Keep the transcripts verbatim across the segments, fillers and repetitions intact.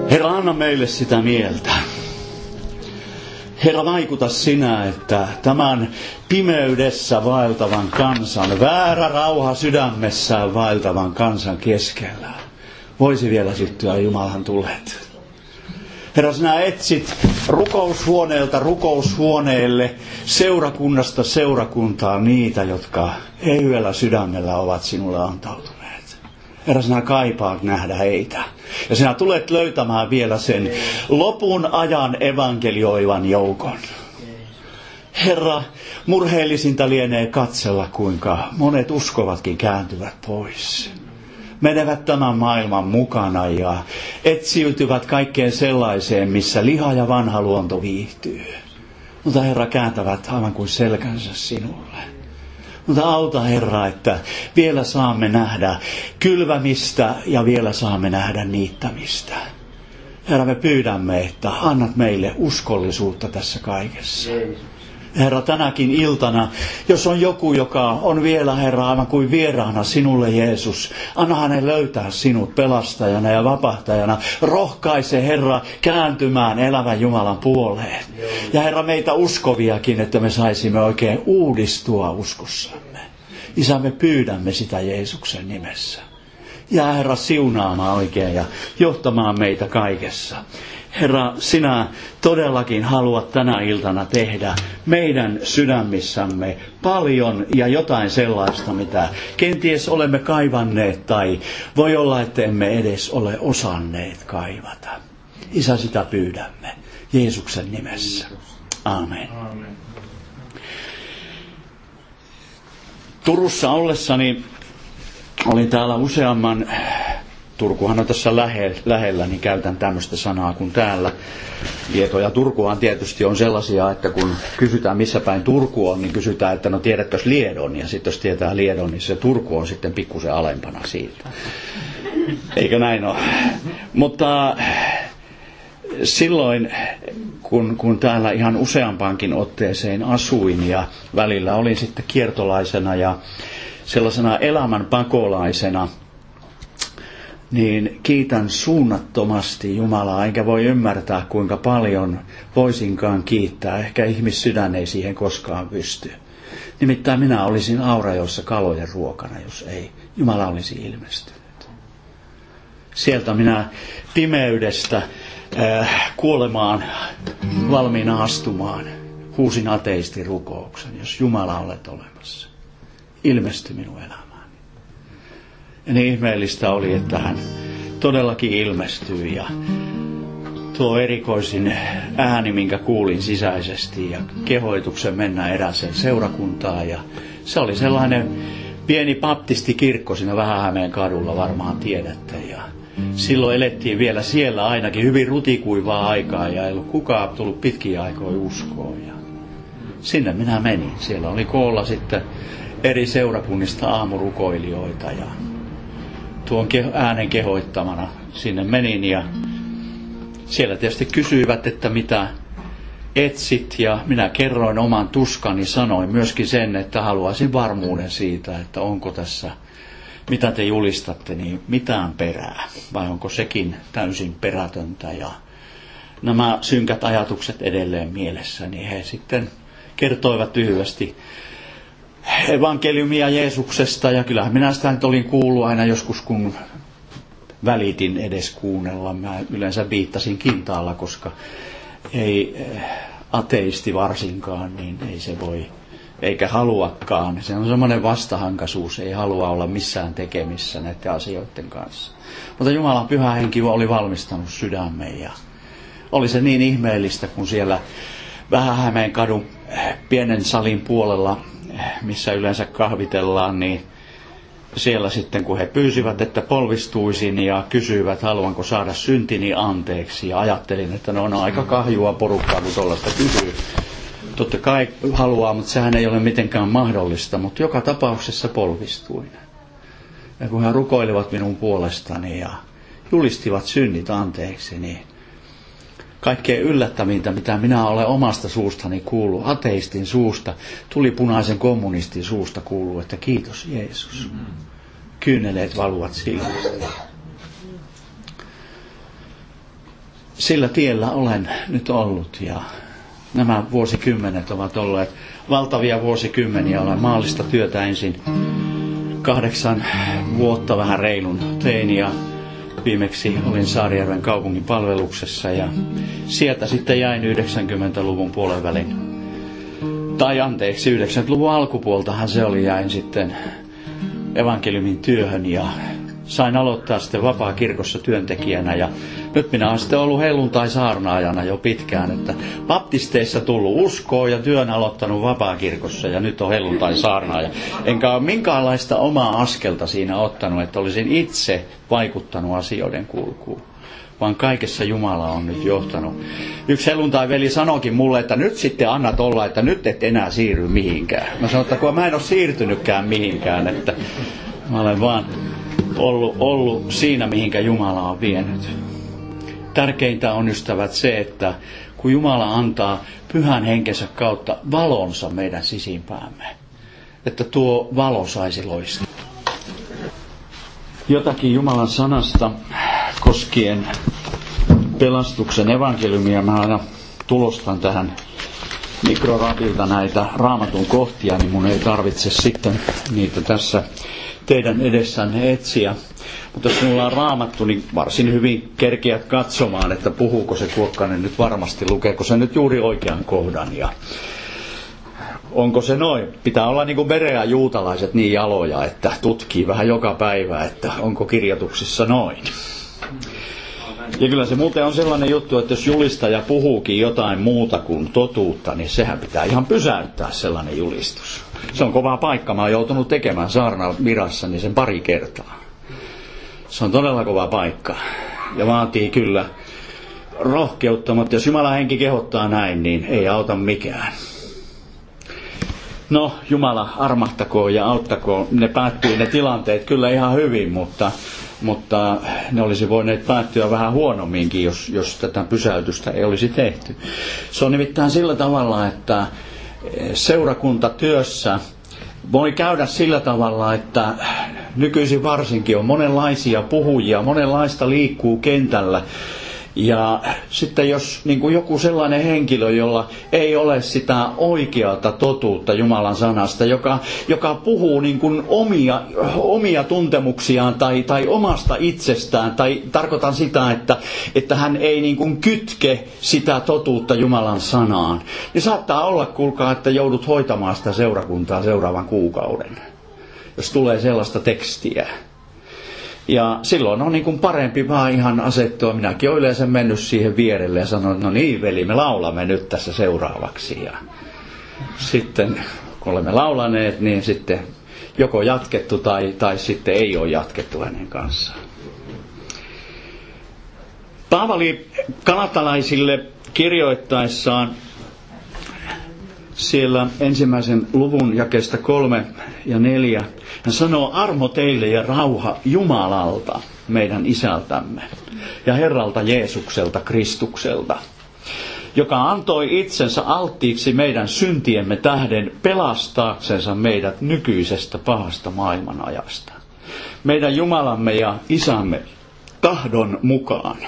Herra, anna meille sitä mieltä. Herra, vaikuta sinä, että tämän pimeydessä vaeltavan kansan, väärä rauha sydämessään vaeltavan kansan keskellä voisi vielä syttyä Jumalan tulet. Herra, sinä etsit rukoushuoneelta rukoushuoneelle, seurakunnasta seurakuntaan niitä, jotka ehyellä sydämellä ovat sinulle antautuneet. Herra, sinä kaipaat nähdä heitä. Ja sinä tulet löytämään vielä sen lopun ajan evankelioivan joukon. Herra, murheellisinta lienee katsella, kuinka monet uskovatkin kääntyvät pois. Menevät tämän maailman mukana ja etsiytyvät kaikkeen sellaiseen, missä liha ja vanha luonto viihtyy. Mutta Herra, kääntävät aivan kuin selkänsä sinulle. Mutta auta, Herra, että vielä saamme nähdä kylvämistä ja vielä saamme nähdä niittämistä. Herra, me pyydämme, että annat meille uskollisuutta tässä kaikessa. Herra, tänäkin iltana, jos on joku, joka on vielä, Herra, aivan kuin vieraana sinulle, Jeesus, anna hänen löytää sinut pelastajana ja vapahtajana. Rohkaise, Herra, kääntymään elävän Jumalan puoleen. Ja Herra, meitä uskoviakin, että me saisimme oikein uudistua uskossamme. Isä, me pyydämme sitä Jeesuksen nimessä. Ja Herra, siunaamaan oikein ja johtamaan meitä kaikessa. Herra, sinä todellakin haluat tänä iltana tehdä meidän sydämissämme paljon ja jotain sellaista, mitä kenties olemme kaivanneet tai voi olla, että emme edes ole osanneet kaivata. Isä, sitä pyydämme Jeesuksen nimessä. Aamen. Aamen. Turussa ollessani olin täällä useamman... Turkuhan on tässä lähellä, niin käytän tämmöistä sanaa kuin täällä. Lieto ja Turkuhan tietysti on sellaisia, että kun kysytään missä päin Turku on, niin kysytään, että no tiedätkös Liedon. Ja sitten jos tietää Liedon, niin se Turku on sitten pikkusen alempana siitä. Eikö näin ole? Mutta silloin, kun, kun täällä ihan useampaankin otteeseen asuin ja välillä olin sitten kiertolaisena ja sellaisena elämän pakolaisena, niin kiitän suunnattomasti Jumalaa, enkä voi ymmärtää, kuinka paljon voisinkaan kiittää. Ehkä ihmissydän ei siihen koskaan pysty. Nimittäin minä olisin Aurajoessa kalojen ruokana, jos ei Jumala olisi ilmestynyt. Sieltä minä pimeydestä äh, kuolemaan valmiina astumaan huusin ateistin rukouksen, jos Jumala olet olemassa. Ilmesty minun elämään. Ja niin ihmeellistä oli, että hän todellakin ilmestyi ja tuo erikoisin ääni, minkä kuulin sisäisesti ja kehoituksen mennä erääseen seurakuntaan. Ja se oli sellainen pieni baptistikirkko siinä Vähähämeen kadulla, varmaan tiedätte. Ja silloin elettiin vielä siellä ainakin hyvin rutikuivaa aikaa ja ei ollut kukaan tullut pitkiä aikoja uskoon. Ja sinne minä menin. Siellä oli koolla sitten eri seurakunnista aamurukoilijoita ja tuon äänen kehoittamana sinne menin ja siellä tietysti kysyivät, että mitä etsit ja minä kerroin oman tuskani, sanoin myöskin sen, että haluaisin varmuuden siitä, että onko tässä, mitä te julistatte, niin mitään perää vai onko sekin täysin perätöntä ja nämä synkät ajatukset edelleen mielessä, niin he sitten kertoivat lyhyesti evankeliumia Jeesuksesta ja kyllähän minä sitä nyt olin kuullut aina joskus, kun välitin edes kuunnella. Mä yleensä viittasin kintaalla, koska ei ateisti varsinkaan, niin ei se voi, eikä haluakaan. Se on semmoinen vastahankaisuus, ei halua olla missään tekemissä näiden asioiden kanssa. Mutta Jumalan pyhä henki oli valmistanut sydämen ja oli se niin ihmeellistä, kun siellä Vähähämeen kadun pienen salin puolella, missä yleensä kahvitellaan, niin siellä sitten kun he pyysivät, että polvistuisin ja kysyivät, haluanko saada syntini anteeksi. Ja ajattelin, että no on aika kahjua porukkaa, kun tuollaista kysyy. Totta kai haluaa, mutta sehän ei ole mitenkään mahdollista. Mutta joka tapauksessa polvistuin. Ja kun he rukoilivat minun puolestani ja julistivat synnit anteeksi, niin kaikkein yllättävintä, mitä minä olen omasta suustani kuullut, ateistin suusta, tuli punaisen kommunistin suusta kuuluu, että kiitos Jeesus. Kyyneleet valuvat silmistä. sillä tiellä olen nyt ollut ja nämä vuosikymmenet ovat olleet valtavia vuosikymmeniä. Olen maallista työtä ensin kahdeksan vuotta vähän reilun tein ja viimeksi olin Saarijärven kaupungin palveluksessa ja sieltä sitten jäin yhdeksänkymmentäluvun puolenvälin. Tai anteeksi, yhdeksänkymmentäluvun alkupuoltahan se oli, jäin sitten evankeliumin työhön ja sain aloittaa sitten vapaa-kirkossa työntekijänä ja nyt minä olen sitten ollut helluntai-saarnaajana jo pitkään, että baptisteissa tullut uskoon ja työn aloittanut vapaa-kirkossa ja nyt on helluntai-saarnaaja. Enkä ole minkäänlaista omaa askelta siinä ottanut, että olisin itse vaikuttanut asioiden kulkuun, vaan kaikessa Jumala on nyt johtanut. Yksi helluntai-veli sanoikin mulle, että nyt sitten annat olla, että nyt et enää siirry mihinkään. Mä sanoin, että kun mä en ole siirtynytkään mihinkään, että mä olen vaan ollut, ollut siinä, mihinkä Jumala on vienyt. Tärkeintä on, ystävät, se, että kun Jumala antaa pyhän henkensä kautta valonsa meidän sisimpäämme, että tuo valo saisi loistaa. Jotakin Jumalan sanasta koskien pelastuksen evankeliumia. Mä aina tulostan tähän mikroratilta näitä Raamatun kohtia, niin mun ei tarvitse sitten niitä tässä teidän edessänne etsiä. Mutta jos minulla on Raamattu, niin varsin hyvin kerkeät katsomaan, että puhuuko se Kuokkanen nyt varmasti, lukeeko se nyt juuri oikean kohdan ja onko se noin. Pitää olla niin kuin Berea juutalaiset niin jaloja, että tutkii vähän joka päivä, että onko kirjoituksissa noin. Ja kyllä se muuten on sellainen juttu, että jos julistaja puhuukin jotain muuta kuin totuutta, niin sehän pitää ihan pysäyttää sellainen julistus. Se on kova paikka. Mä oon joutunut tekemään saarna virassani sen pari kertaa. Se on todella kova paikka. Ja vaatii kyllä rohkeutta, mutta jos Jumalan henki kehottaa näin, niin ei auta mikään. No, Jumala armahtakoon ja auttakoon. Ne päättyy ne tilanteet kyllä ihan hyvin, mutta, mutta ne olisi voineet päättyä vähän huonomminkin, jos, jos tätä pysäytystä ei olisi tehty. Se on nimittäin sillä tavalla, että seurakuntatyössä voi käydä sillä tavalla, että nykyisin varsinkin on monenlaisia puhujia, monenlaista liikkuu kentällä. Ja sitten jos niin kuin joku sellainen henkilö, jolla ei ole sitä oikeata totuutta Jumalan sanasta, joka, joka puhuu niin kuin omia, omia tuntemuksiaan tai, tai omasta itsestään, tai tarkoitan sitä, että, että hän ei niin kuin kytke sitä totuutta Jumalan sanaan, niin saattaa olla, kuulkaa, että joudut hoitamaan sitä seurakuntaa seuraavan kuukauden, jos tulee sellaista tekstiä. Ja silloin on niin kuin parempi vaan ihan asettua. Minäkin olen yleensä mennyt siihen vierelle ja sanonut, no niin veli, me laulamme nyt tässä seuraavaksi. Ja sitten kun olemme laulaneet, niin sitten joko jatkettu tai, tai sitten ei ole jatkettu hänen kanssaan. Paavali galatalaisille kirjoittaessaan siellä ensimmäisen luvun jakeesta kolme ja neljä. Hän sanoo, armo teille ja rauha Jumalalta, meidän isältämme, ja Herralta Jeesukselta, Kristukselta, joka antoi itsensä alttiiksi meidän syntiemme tähden pelastaaksensa meidät nykyisestä pahasta maailmanajasta. Meidän Jumalamme ja Isämme tahdon mukaan.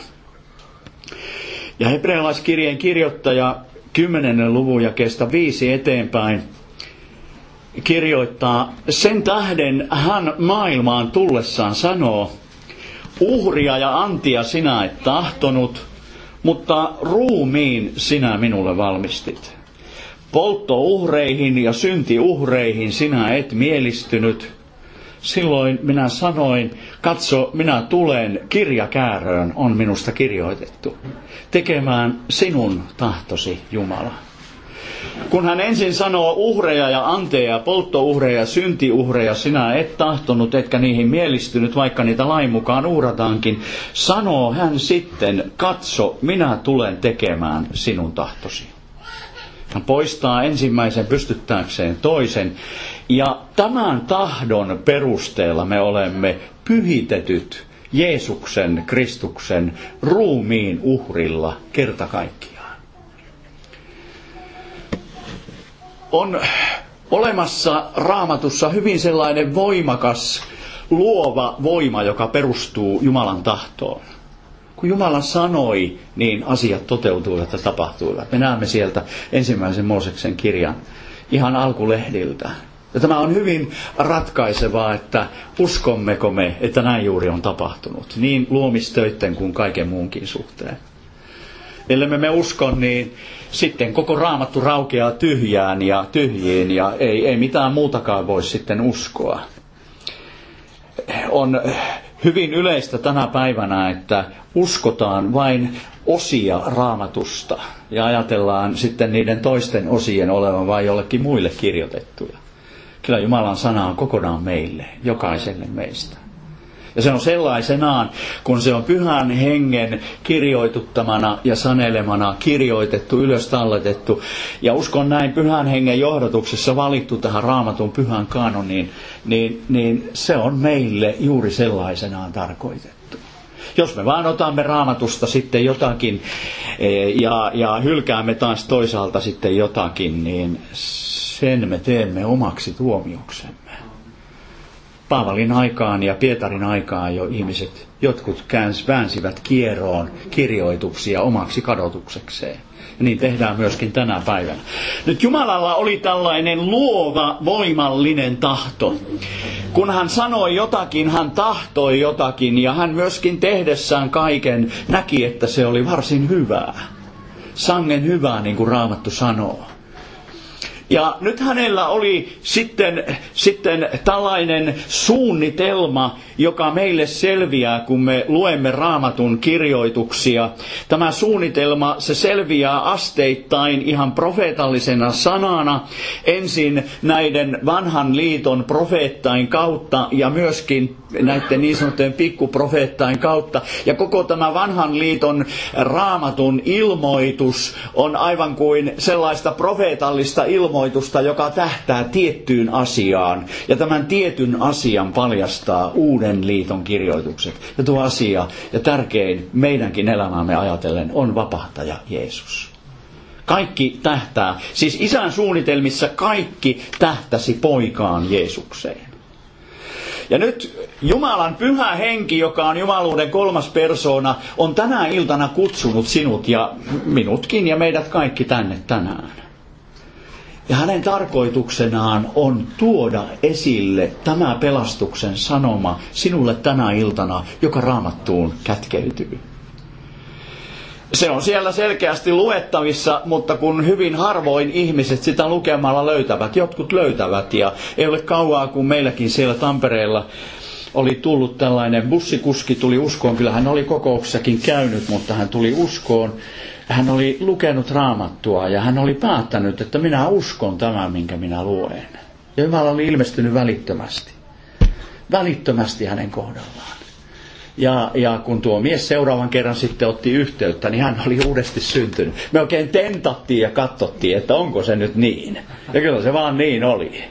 Ja hebrealaiskirjeen kirjoittaja kymmenennen luvun jakeesta viisi eteenpäin kirjoittaa, sen tähden hän maailmaan tullessaan sanoo, uhria ja antia sinä et tahtonut, mutta ruumiin sinä minulle valmistit. Polttouhreihin ja syntiuhreihin sinä et mielistynyt. Silloin minä sanoin, katso, minä tulen, kirjakääröön on minusta kirjoitettu, tekemään sinun tahtosi, Jumala. Kun hän ensin sanoo uhreja ja anteja, polttouhreja ja syntiuhreja, sinä et tahtonut, etkä niihin mielistynyt, vaikka niitä lain mukaan uhrataankin, sanoo hän sitten, katso, minä tulen tekemään sinun tahtosi. Hän poistaa ensimmäisen pystyttääkseen toisen, ja tämän tahdon perusteella me olemme pyhitetyt Jeesuksen, Kristuksen ruumiin uhrilla kerta kaikkiaan. On olemassa Raamatussa hyvin sellainen voimakas, luova voima, joka perustuu Jumalan tahtoon. Kun Jumala sanoi, niin asiat toteutuivat ja tapahtuivat. Me näemme sieltä ensimmäisen Mooseksen kirjan ihan alkulehdiltä. Ja tämä on hyvin ratkaisevaa, että uskommeko me, että näin juuri on tapahtunut. Niin luomistöitten kuin kaiken muunkin suhteen. Ellei me usko, niin sitten koko Raamattu raukeaa tyhjään ja tyhjiin ja ei, ei mitään muutakaan voi sitten uskoa. On hyvin yleistä tänä päivänä, että uskotaan vain osia Raamatusta ja ajatellaan sitten niiden toisten osien olevan vain jollekin muille kirjoitettuja. Kyllä Jumalan sana on kokonaan meille, jokaiselle meistä. Ja se on sellaisenaan, kun se on Pyhän Hengen kirjoituttamana ja sanelemana kirjoitettu, ylös talletettu. Ja uskon näin Pyhän Hengen johdatuksessa valittu tähän Raamatun pyhän kanoniin, niin, niin se on meille juuri sellaisenaan tarkoitettu. Jos me vaan otamme Raamatusta sitten jotakin ja, ja hylkäämme taas toisaalta sitten jotakin, niin sen me teemme omaksi tuomioksemme. Paavalin aikaan ja Pietarin aikaan jo ihmiset, jotkut käänsi, väänsivät kieroon kirjoituksia omaksi kadotuksekseen. Ja niin tehdään myöskin tänä päivänä. Nyt Jumalalla oli tällainen luova, voimallinen tahto. Kun hän sanoi jotakin, hän tahtoi jotakin ja hän myöskin tehdessään kaiken näki, että se oli varsin hyvää. Sangen hyvää, niin kuin Raamattu sanoo. Ja nyt hänellä oli sitten, sitten tällainen suunnitelma, joka meille selviää, kun me luemme Raamatun kirjoituksia. Tämä suunnitelma, se selviää asteittain ihan profeetallisena sanana, ensin näiden vanhan liiton profeettain kautta ja myöskin näiden niin sanottujen pikkuprofeettain kautta. Ja koko tämä vanhan liiton Raamatun ilmoitus on aivan kuin sellaista profeetallista ilmoitusta, joka tähtää tiettyyn asiaan. Ja tämän tietyn asian paljastaa uuden liiton kirjoitukset. Ja tuo asia, ja tärkein meidänkin elämäämme ajatellen, on vapahtaja Jeesus. Kaikki tähtää, siis Isän suunnitelmissa kaikki tähtäsi poikaan Jeesukseen. Ja nyt Jumalan pyhä henki, joka on jumaluuden kolmas persoona, on tänä iltana kutsunut sinut ja minutkin ja meidät kaikki tänne tänään. Ja hänen tarkoituksenaan on tuoda esille tämä pelastuksen sanoma sinulle tänä iltana, joka Raamattuun kätkeytyy. Se on siellä selkeästi luettavissa, mutta kun hyvin harvoin ihmiset sitä lukemalla löytävät, jotkut löytävät ja ei ole kauaa kun meilläkin siellä Tampereella oli tullut tällainen bussikuski, tuli uskoon, kyllä hän oli kokouksessakin käynyt, mutta hän tuli uskoon. Hän oli lukenut Raamattua ja hän oli päättänyt, että minä uskon tämän, minkä minä luen. Ja Jumala oli ilmestynyt välittömästi. Välittömästi hänen kohdallaan. Ja, ja kun tuo mies seuraavan kerran sitten otti yhteyttä, niin hän oli uudesti syntynyt. Me oikein tentattiin ja katsottiin, että onko se nyt niin. Ja kyllä se vaan niin oli.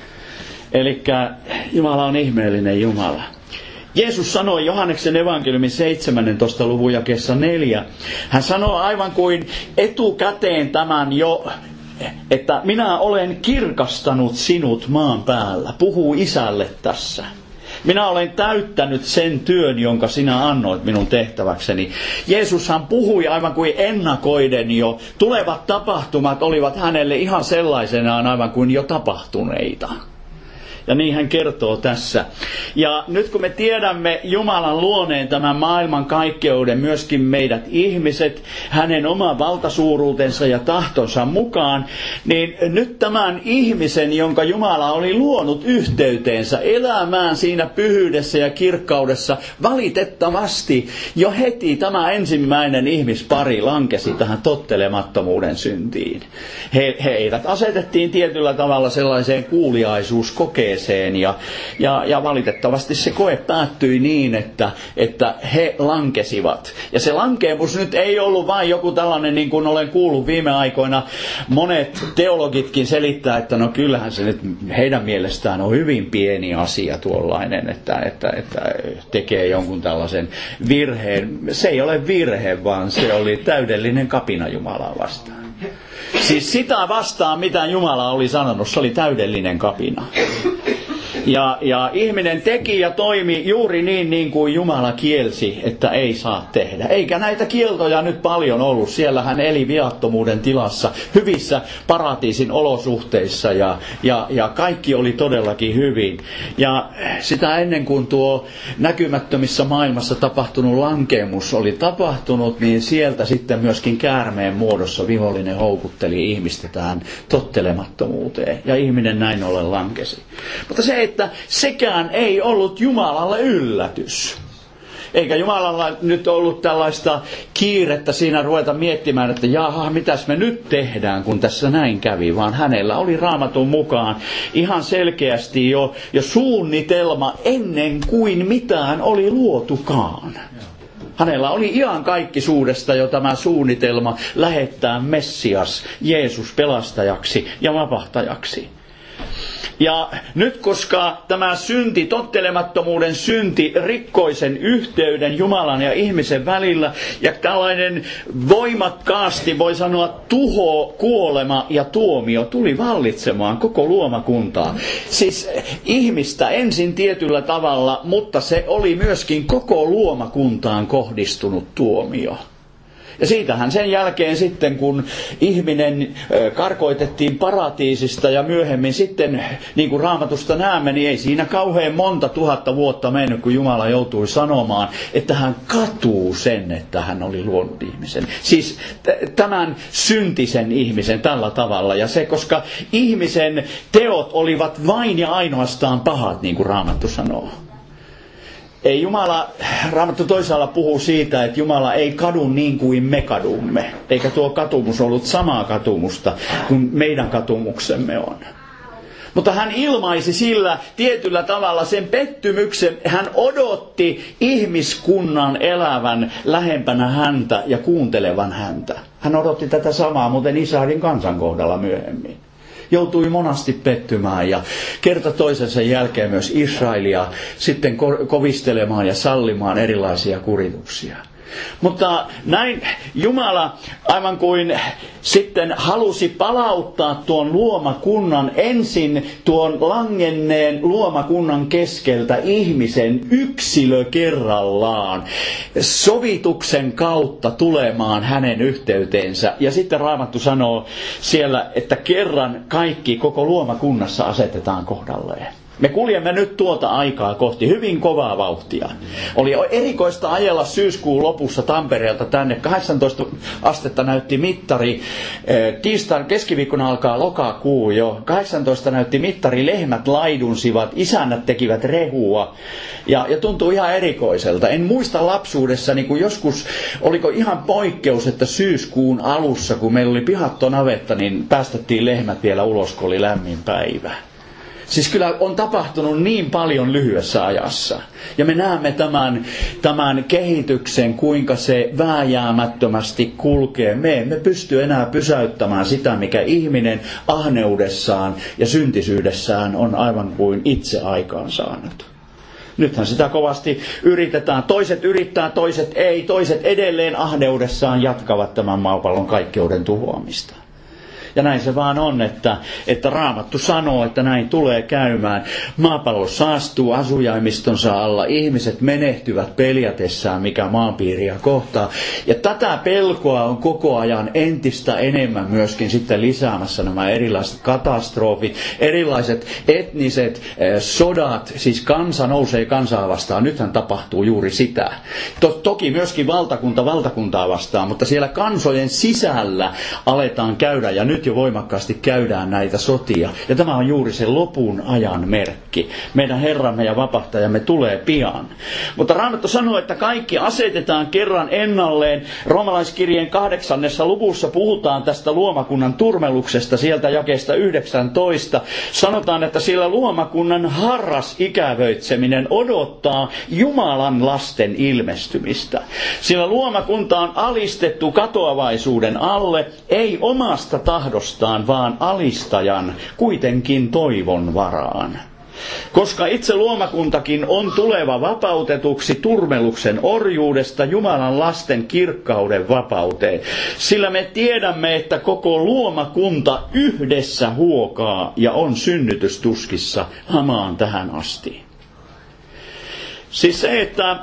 Elikkä Jumala on ihmeellinen Jumala. Jeesus sanoi Johanneksen evankeliumin seitsemännentoista luvun jakeessa neljä. Hän sanoi aivan kuin etukäteen tämän jo, että minä olen kirkastanut sinut maan päällä. Puhuu Isälle tässä. Minä olen täyttänyt sen työn, jonka sinä annoit minun tehtäväkseni. Jeesushan puhui aivan kuin ennakoiden jo. Tulevat tapahtumat olivat hänelle ihan sellaisenaan aivan kuin jo tapahtuneita. Ja niin hän kertoo tässä. Ja nyt kun me tiedämme Jumalan luoneen tämän maailman kaikkeuden, myöskin meidät ihmiset, hänen oman valtasuuruutensa ja tahtonsa mukaan, niin nyt tämän ihmisen, jonka Jumala oli luonut yhteyteensä, elämään siinä pyhyydessä ja kirkkaudessa, valitettavasti jo heti tämä ensimmäinen ihmispari lankesi tähän tottelemattomuuden syntiin. He, heidät asetettiin tietyllä tavalla sellaiseen kuuliaisuuskokeen, Ja, ja, ja valitettavasti se koe päättyi niin, että, että he lankesivat. Ja se lankeemus nyt ei ollut vain joku tällainen, niin kuin olen kuullut viime aikoina, monet teologitkin selittää, että no kyllähän se nyt heidän mielestään on hyvin pieni asia tuollainen, että, että, että tekee jonkun tällaisen virheen. Se ei ole virhe, vaan se oli täydellinen kapina Jumalaa vastaan. Siis sitä vastaan, mitä Jumala oli sanonut, se oli täydellinen kapina. Ja, ja ihminen teki ja toimi juuri niin, niin kuin Jumala kielsi, että ei saa tehdä. Eikä näitä kieltoja nyt paljon ollut. Siellä hän eli viattomuuden tilassa, hyvissä paratiisin olosuhteissa ja, ja, ja kaikki oli todellakin hyvin. Ja sitä ennen kuin tuo näkymättömissä maailmassa tapahtunut lankeemus oli tapahtunut, niin sieltä sitten myöskin käärmeen muodossa vihollinen houkutteli ihmistä tähän tottelemattomuuteen. Ja ihminen näin ollen lankesi. Mutta se, että sekään ei ollut Jumalalle yllätys. Eikä Jumalalla nyt ollut tällaista kiirettä siinä ruveta miettimään, että jaha, mitäs me nyt tehdään, kun tässä näin kävi. Vaan hänellä oli Raamatun mukaan ihan selkeästi jo, jo suunnitelma ennen kuin mitään oli luotukaan. Hänellä oli ihan kaikkisuudesta jo tämä suunnitelma lähettää Messias, Jeesus pelastajaksi ja vapahtajaksi. Ja nyt koska tämä synti, tottelemattomuuden synti, rikkoi sen yhteyden Jumalan ja ihmisen välillä, ja tällainen voimakkaasti, voi sanoa, tuho, kuolema ja tuomio tuli vallitsemaan koko luomakuntaa. Siis ihmistä ensin tietyllä tavalla, mutta se oli myöskin koko luomakuntaan kohdistunut tuomio. Ja siitähän sen jälkeen sitten, kun ihminen karkoitettiin paratiisista ja myöhemmin sitten, niin kuin Raamatusta näemme, niin ei siinä kauhean monta tuhatta vuotta mennyt, kun Jumala joutui sanomaan, että hän katuu sen, että hän oli luonut ihmisen. Siis t- tämän syntisen ihmisen tällä tavalla. Ja se, koska ihmisen teot olivat vain ja ainoastaan pahat, niin kuin Raamattu sanoo. Ei Jumala, Raamattu toisaalla puhuu siitä, että Jumala ei kadu niin kuin me kadumme. Eikä tuo katumus ollut samaa katumusta kuin meidän katumuksemme on. Mutta hän ilmaisi sillä tietyllä tavalla sen pettymyksen. Hän odotti ihmiskunnan elävän lähempänä häntä ja kuuntelevan häntä. Hän odotti tätä samaa muuten Israelin kansan kohdalla myöhemmin. Joutui monasti pettymään ja kerta toisensa jälkeen myös Israelia sitten ko- kovistelemaan ja sallimaan erilaisia kurituksia. Mutta näin Jumala aivan kuin sitten halusi palauttaa tuon luomakunnan ensin tuon langenneen luomakunnan keskeltä ihmisen yksilö kerrallaan sovituksen kautta tulemaan hänen yhteyteensä. Ja sitten Raamattu sanoo siellä, että kerran kaikki koko luomakunnassa asetetaan kohdalleen. Me kuljemme nyt tuota aikaa kohti hyvin kovaa vauhtia. Oli erikoista ajella syyskuun lopussa Tampereelta tänne. kahdeksantoista astetta näytti mittari. Tiistain keskiviikkona alkaa lokakuu jo. kahdeksantoista näytti mittari. Lehmät laidunsivat. Isännät tekivät rehua. Ja, ja tuntuu ihan erikoiselta. En muista lapsuudessani, kun joskus oliko ihan poikkeus, että syyskuun alussa, kun meillä oli pihattonavetta, niin päästettiin lehmät vielä ulos, kun oli lämmin päivä. Siis kyllä on tapahtunut niin paljon lyhyessä ajassa. Ja me näemme tämän, tämän kehityksen, kuinka se vääjäämättömästi kulkee. Me emme pysty enää pysäyttämään sitä, mikä ihminen ahneudessaan ja syntisyydessään on aivan kuin itse aikaan saanut. Nythän sitä kovasti yritetään. Toiset yrittää, toiset ei. Toiset edelleen ahneudessaan jatkavat tämän maapallon kaikkeuden tuhoamista. Ja näin se vaan on, että, että Raamattu sanoo, että näin tulee käymään. Maapallo saastuu asujaimistonsa alla. Ihmiset menehtyvät peljätessään, mikä maanpiiriä kohtaa. Ja tätä pelkoa on koko ajan entistä enemmän myöskin sitten lisäämässä nämä erilaiset katastrofit, erilaiset etniset eh, sodat. Siis kansa nousee kansaa vastaan. Nythän tapahtuu juuri sitä. To, toki myöskin valtakunta valtakuntaa vastaan, mutta siellä kansojen sisällä aletaan käydä. Ja nyt jo voimakkaasti käydään näitä sotia. Ja tämä on juuri se lopun ajan merkki. Meidän Herramme ja vapahtajamme tulee pian. Mutta Raamattu sanoo, että kaikki asetetaan kerran ennalleen. Roomalaiskirjeen kahdeksannessa luvussa puhutaan tästä luomakunnan turmeluksesta sieltä jakeesta yhdeksäntoista. Sanotaan, että sillä luomakunnan harras ikävöitseminen odottaa Jumalan lasten ilmestymistä. Sillä luomakunta on alistettu katoavaisuuden alle, ei omasta tahdosta, vaan alistajan kuitenkin toivon varaan. Koska itse luomakuntakin on tuleva vapautetuksi turmeluksen orjuudesta Jumalan lasten kirkkauden vapauteen. Sillä me tiedämme, että koko luomakunta yhdessä huokaa ja on synnytystuskissa hamaan tähän asti. Siis se, että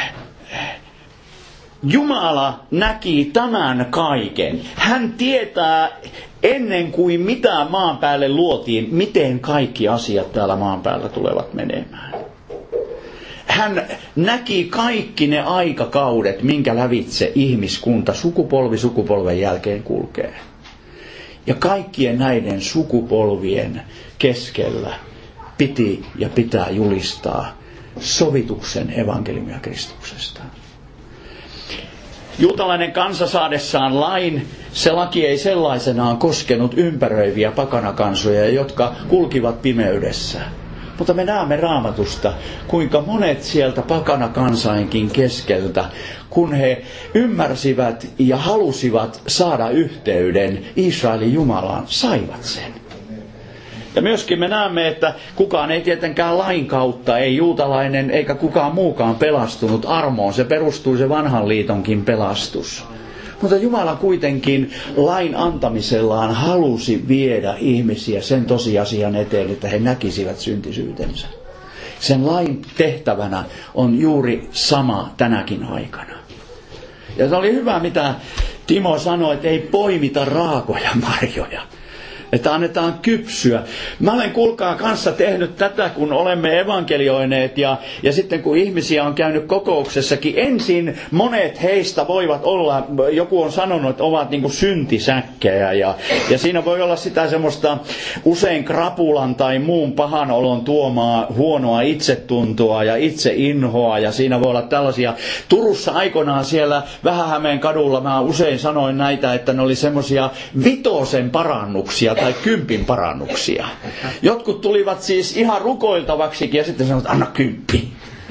Jumala näki tämän kaiken. Hän tietää ennen kuin mitä maan päälle luotiin, miten kaikki asiat täällä maan päällä tulevat menemään. Hän näki kaikki ne aikakaudet, minkä lävitse ihmiskunta sukupolvi sukupolven jälkeen kulkee. Ja kaikkien näiden sukupolvien keskellä piti ja pitää julistaa sovituksen evankeliumia Kristuksesta. Juutalainen kansa saadessaan lain, se laki ei sellaisenaan koskenut ympäröiviä pakanakansoja, jotka kulkivat pimeydessä. Mutta me näemme Raamatusta, kuinka monet sieltä pakanakansainkin keskeltä, kun he ymmärsivät ja halusivat saada yhteyden Israelin Jumalaan, saivat sen. Ja myöskin me näemme, että kukaan ei tietenkään lain kautta, ei juutalainen eikä kukaan muukaan pelastunut armoon. Se perustui se vanhan liitonkin pelastus. Mutta Jumala kuitenkin lain antamisellaan halusi viedä ihmisiä sen tosiasian eteen, että he näkisivät syntisyytensä. Sen lain tehtävänä on juuri sama tänäkin aikana. Ja se oli hyvä, mitä Timo sanoi, että ei poimita raakoja marjoja. Että annetaan kypsyä. Mä olen kuulkaa kanssa tehnyt tätä, kun olemme evankelioineet ja, ja sitten kun ihmisiä on käynyt kokouksessakin. Ensin monet heistä voivat olla, joku on sanonut, että ovat niin kuin syntisäkkejä ja, ja siinä voi olla sitä semmoista usein krapulan tai muun pahan olon tuomaa huonoa itsetuntoa ja itseinhoa ja siinä voi olla tällaisia. Turussa aikoinaan siellä Vähähämeen kadulla mä usein sanoin näitä, että ne oli semmoisia vitosen parannuksia tai kympin parannuksia. Jotkut tulivat siis ihan rukoiltavaksikin ja sitten sanoivat, anna kymppi.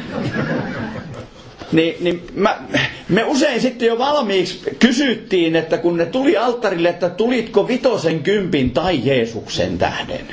Niin, niin mä, me usein sitten jo valmiiksi kysyttiin, että kun ne tuli alttarille, että tulitko vitosen, kympin tai Jeesuksen tähden.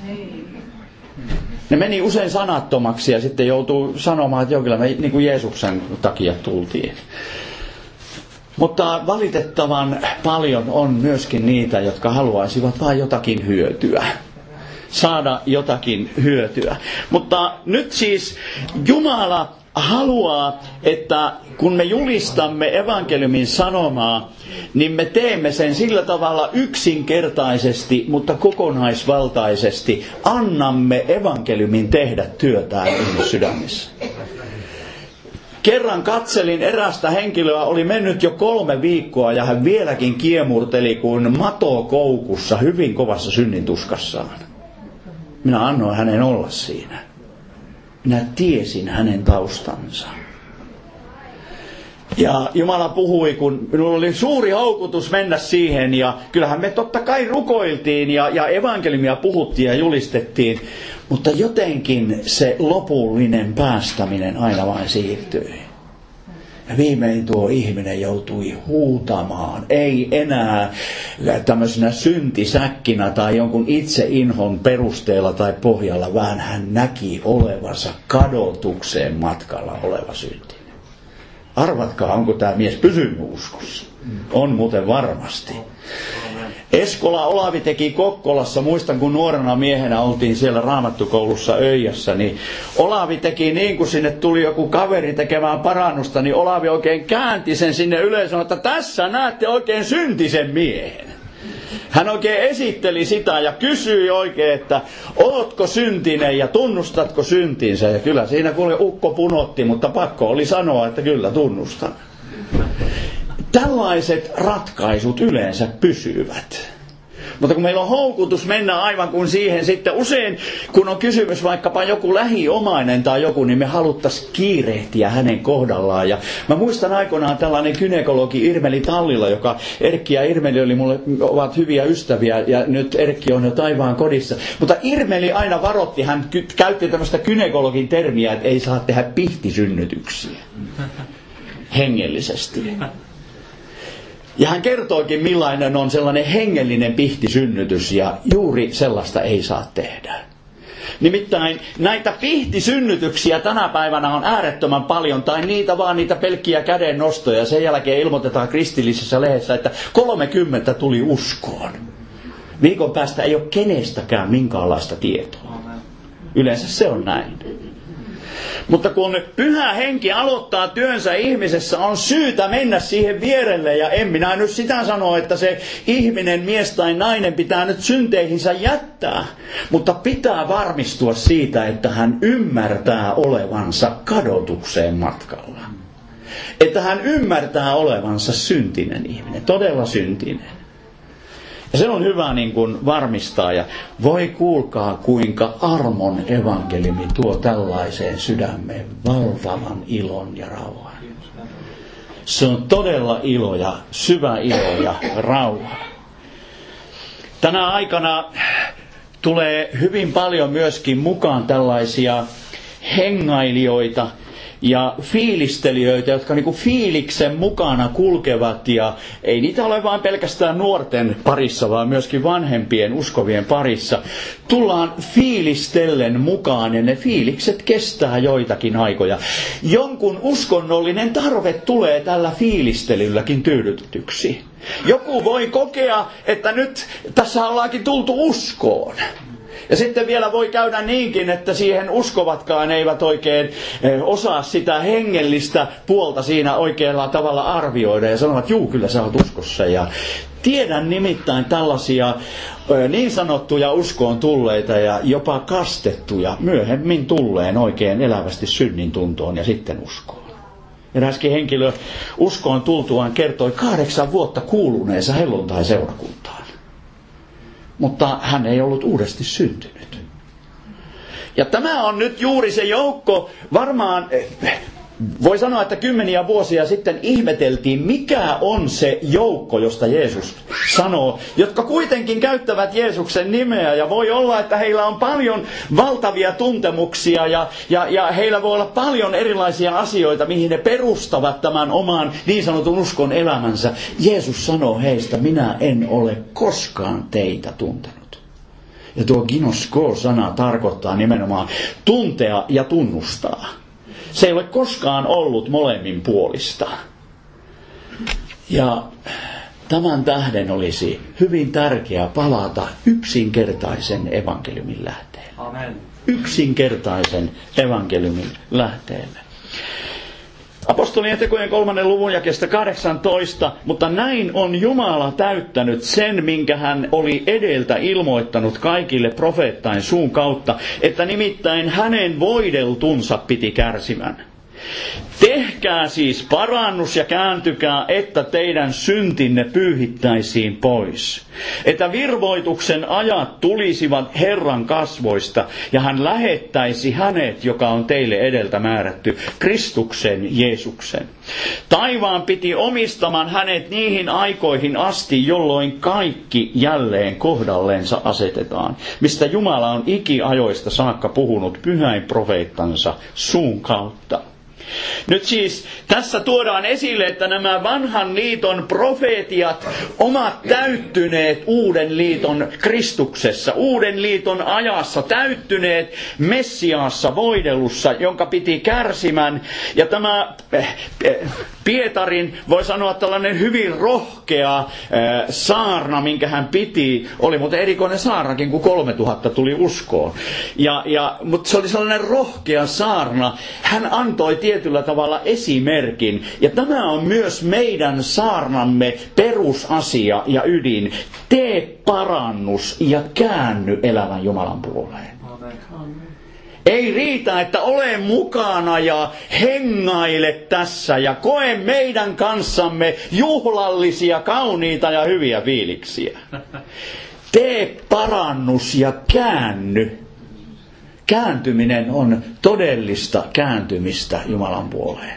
Ne meni usein sanattomaksi ja sitten joutuu sanomaan, että joo, kyllä me niin kuin Jeesuksen takia tultiin. Mutta valitettavan paljon on myöskin niitä, jotka haluaisivat vain jotakin hyötyä. Saada jotakin hyötyä. Mutta nyt siis Jumala haluaa, että kun me julistamme evankeliumin sanomaa, niin me teemme sen sillä tavalla yksinkertaisesti, mutta kokonaisvaltaisesti. Annamme evankeliumin tehdä työtään ihmissydämissä. Kerran katselin erästä henkilöä, oli mennyt jo kolme viikkoa ja hän vieläkin kiemurteli kuin mato koukussa hyvin kovassa synnintuskassaan. Minä annoin hänen olla siinä. Minä tiesin hänen taustansa. Ja Jumala puhui, kun minulla oli suuri houkutus mennä siihen ja kyllähän me totta kai rukoiltiin ja, ja evankeliumia puhuttiin ja julistettiin. Mutta jotenkin se lopullinen päästäminen aina vain siirtyi. Ja viimein tuo ihminen joutui huutamaan. Ei enää tämmöisenä syntisäkkinä tai jonkun itseinhon perusteella tai pohjalla, vaan hän näki olevansa kadotukseen matkalla oleva syntinen. Arvatkaa, onko tämä mies pysynyt uskossa? On muuten varmasti. Eskola Olavi teki Kokkolassa, muistan kun nuorena miehenä oltiin siellä raamattukoulussa Öijässä, niin Olavi teki niin kuin sinne tuli joku kaveri tekemään parannusta, niin Olavi oikein käänti sen sinne ylös ja sanoi, että tässä näette oikein syntisen miehen. Hän oikein esitteli sitä ja kysyi oikein, että ootko syntinen ja tunnustatko syntinsä. Ja kyllä siinä kuule ukko punotti, mutta pakko oli sanoa, että kyllä tunnustan. Tällaiset ratkaisut yleensä pysyvät. Mutta kun meillä on houkutus mennä aivan kuin siihen sitten usein, kun on kysymys vaikkapa joku lähiomainen tai joku, niin me haluttaisiin kiirehtiä hänen kohdallaan. Ja mä muistan aikoinaan tällainen gynekologi Irmeli Tallila, joka Erkki ja Irmeli oli mulle, ovat hyviä ystäviä ja nyt Erkki on jo taivaan kodissa. Mutta Irmeli aina varoitti, hän käytti tämmöistä gynekologin termiä, että ei saa tehdä pihtisynnytyksiä hengellisesti. Ja hän kertoikin, millainen on sellainen hengellinen pihtisynnytys, ja juuri sellaista ei saa tehdä. Nimittäin näitä pihtisynnytyksiä tänä päivänä on äärettömän paljon, tai niitä vaan niitä pelkkiä kädennostoja. Sen jälkeen ilmoitetaan kristillisessä lehdessä, että kolmekymmentä tuli uskoon. Viikon päästä ei ole kenestäkään minkäänlaista tietoa. Yleensä se on näin. Mutta kun Pyhä Henki aloittaa työnsä ihmisessä, on syytä mennä siihen vierelle. Ja en minä nyt sitä sano, että se ihminen, mies tai nainen pitää nyt synteihinsä jättää. Mutta pitää varmistua siitä, että hän ymmärtää olevansa kadotukseen matkalla. Että hän ymmärtää olevansa syntinen ihminen, todella syntinen. Ja se on hyvä niin kuin varmistaa. Ja voi kuulkaa, kuinka armon evankeliumi tuo tällaiseen sydämeen valtavan ilon ja rauhan. Se on todella ilo ja syvä ilo ja rauha. Tänä aikana tulee hyvin paljon myöskin mukaan tällaisia hengailijoita ja fiilistelijöitä, jotka niinku fiiliksen mukana kulkevat, ja ei niitä ole vain pelkästään nuorten parissa, vaan myöskin vanhempien uskovien parissa. Tullaan fiilistellen mukaan, ja ne fiilikset kestää joitakin aikoja. Jonkun uskonnollinen tarve tulee tällä fiilistelylläkin tyydytetyksi. Joku voi kokea, että nyt tässä ollaankin tultu uskoon. Ja sitten vielä voi käydä niinkin, että siihen uskovatkaan eivät oikein osaa sitä hengellistä puolta siinä oikealla tavalla arvioida ja sanovat, juu, kyllä sä oot uskossa. Ja tiedän nimittäin tällaisia niin sanottuja uskoon tulleita ja jopa kastettuja myöhemmin tulleen oikein elävästi synnin tuntoon ja sitten uskoon. Eräskin henkilö uskoon tultuaan kertoi kahdeksan vuotta kuuluneensa helluntai-seurakuntaan. Mutta hän ei ollut uudesti syntynyt. Ja tämä on nyt juuri se joukko, varmaan voi sanoa, että kymmeniä vuosia sitten ihmeteltiin, mikä on se joukko, josta Jeesus sanoo, jotka kuitenkin käyttävät Jeesuksen nimeä. Ja voi olla, että heillä on paljon valtavia tuntemuksia ja, ja, ja heillä voi olla paljon erilaisia asioita, mihin ne perustavat tämän oman niin sanotun uskon elämänsä. Jeesus sanoo heistä, minä en ole koskaan teitä tuntenut. Ja tuo ginosko-sana tarkoittaa nimenomaan tuntea ja tunnustaa. Se ei ole koskaan ollut molemmin puolista. Ja tämän tähden olisi hyvin tärkeää palata yksinkertaisen evankeliumin lähteelle. Amen. Yksinkertaisen evankeliumin lähteelle. Apostolien tekojen kolmannen luvun jakeesta kahdeksantoista, mutta näin on Jumala täyttänyt sen, minkä hän oli edeltä ilmoittanut kaikille profeettain suun kautta, että nimittäin hänen voideltunsa piti kärsimän. Tehkää siis parannus ja kääntykää, että teidän syntinne pyyhittäisiin pois. Että virvoituksen ajat tulisivat Herran kasvoista ja hän lähettäisi hänet, joka on teille edeltä määrätty, Kristuksen Jeesuksen. Taivaan piti omistaman hänet niihin aikoihin asti, jolloin kaikki jälleen kohdalleensa asetetaan, mistä Jumala on ikiajoista saakka puhunut pyhäin profeettansa suun kautta. Nyt siis tässä tuodaan esille, että nämä vanhan liiton profeetiat ovat täyttyneet uuden liiton Kristuksessa, uuden liiton ajassa, täyttyneet Messiaassa voidelussa, jonka piti kärsimän. Ja tämä Pietarin, voi sanoa tällainen hyvin rohkea saarna, minkä hän piti, oli muuten erikoinen saarnakin, kun kolmetuhatta tuli uskoon. Ja, ja, mutta se oli sellainen rohkea saarna. Hän antoi tietyllä tavalla esimerkin. Ja tämä on myös meidän saarnamme perusasia ja ydin. Tee parannus ja käänny elävän Jumalan puoleen. Ei riitä, että ole mukana ja hengaile tässä ja koe meidän kanssamme juhlallisia, kauniita ja hyviä fiiliksiä. Tee parannus ja käänny. Kääntyminen on todellista kääntymistä Jumalan puoleen.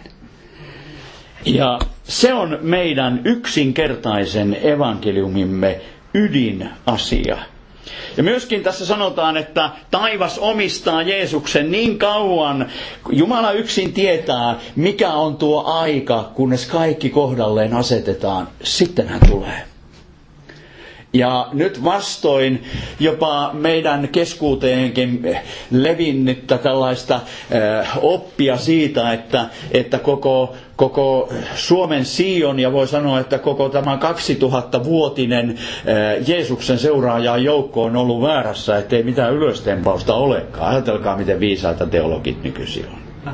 Ja se on meidän yksinkertaisen evankeliumimme ydinasia. Ja myöskin tässä sanotaan, että taivas omistaa Jeesuksen niin kauan, Jumala yksin tietää, mikä on tuo aika, kunnes kaikki kohdalleen asetetaan. Sitten hän tulee. Ja nyt vastoin jopa meidän keskuuteenkin levinnyttä tällaista äh, oppia siitä, että, että koko, koko Suomen Sion ja voi sanoa, että koko tämä kaksituhattavuotinen äh, Jeesuksen seuraajan joukko on ollut väärässä, ettei mitään ylöstempausta olekaan. Ajatelkaa, miten viisaita teologit nykyisin on.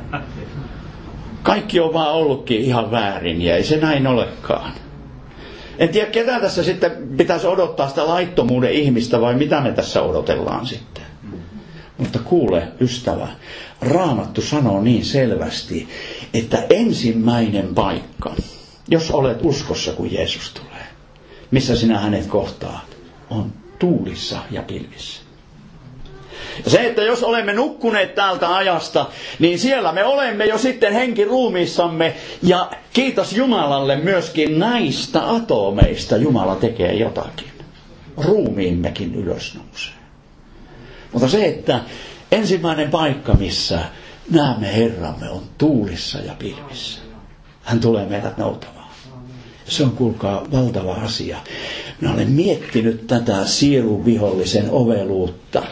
Kaikki on vaan ollutkin ihan väärin ja ei se näin olekaan. En tiedä, ketä tässä sitten pitäisi odottaa sitä laittomuuden ihmistä vai mitä me tässä odotellaan sitten. Mutta kuule, ystävä, Raamattu sanoo niin selvästi, että ensimmäinen paikka, jos olet uskossa, kun Jeesus tulee, missä sinä hänet kohtaat, on tuulissa ja pilvissä. Ja se, että jos olemme nukkuneet täältä ajasta, niin siellä me olemme jo sitten henkiruumiissamme. Ja kiitos Jumalalle myöskin näistä atomeista Jumala tekee jotakin. Ruumiimmekin ylös nousee. Mutta se, että ensimmäinen paikka, missä näemme Herramme, on tuulissa ja pilvissä. Hän tulee meidät noutamaan. Se on, kuulkaa, valtava asia. Minä olen miettinyt tätä sielun vihollisen oveluutta.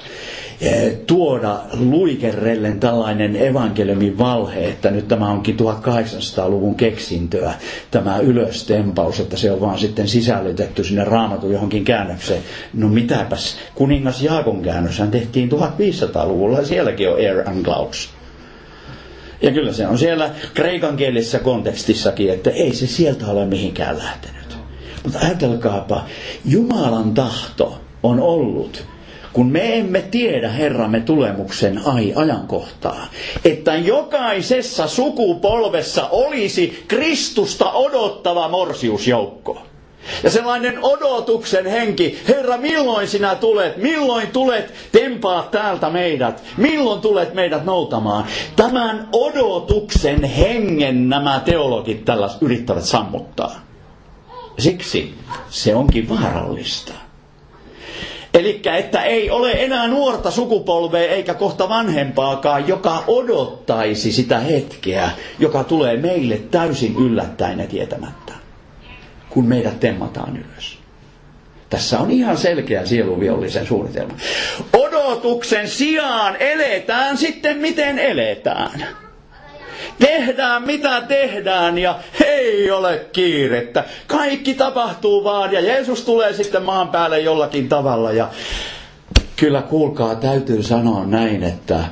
Tuoda luikerrellen tällainen evankeliumin valhe, että nyt tämä onkin tuhatkahdeksansataaluvun keksintöä, tämä ylöstempaus, että se on vaan sitten sisällytetty sinne Raamatun johonkin käännökseen. No mitäpäs, kuningas Jaakon käännöshän tehtiin tuhatviisisataaluvulla ja sielläkin on air and clouds. Ja kyllä se on siellä kreikankielisessä kontekstissakin, että ei se sieltä ole mihinkään lähtenyt. Mutta ajatelkaapa, Jumalan tahto on ollut, kun me emme tiedä Herramme tulemuksen ai ajankohtaa, että jokaisessa sukupolvessa olisi Kristusta odottava morsiusjoukko. Ja sellainen odotuksen henki, Herra, milloin sinä tulet, milloin tulet tempaat täältä meidät, milloin tulet meidät noutamaan. Tämän odotuksen hengen nämä teologit tällä yrittävät sammuttaa. Siksi se onkin vaarallista. Elikkä, että ei ole enää nuorta sukupolvea eikä kohta vanhempaakaan, joka odottaisi sitä hetkeä, joka tulee meille täysin yllättäen ja tietämättä, kun meidät temmataan ylös. Tässä on ihan selkeä sielunvihollisen suunnitelma. Odotuksen sijaan eletään sitten miten eletään. Tehdään mitä tehdään ja ei ole kiirettä. Kaikki tapahtuu vaan ja Jeesus tulee sitten maan päälle jollakin tavalla. Ja kyllä kuulkaa, täytyy sanoa näin, että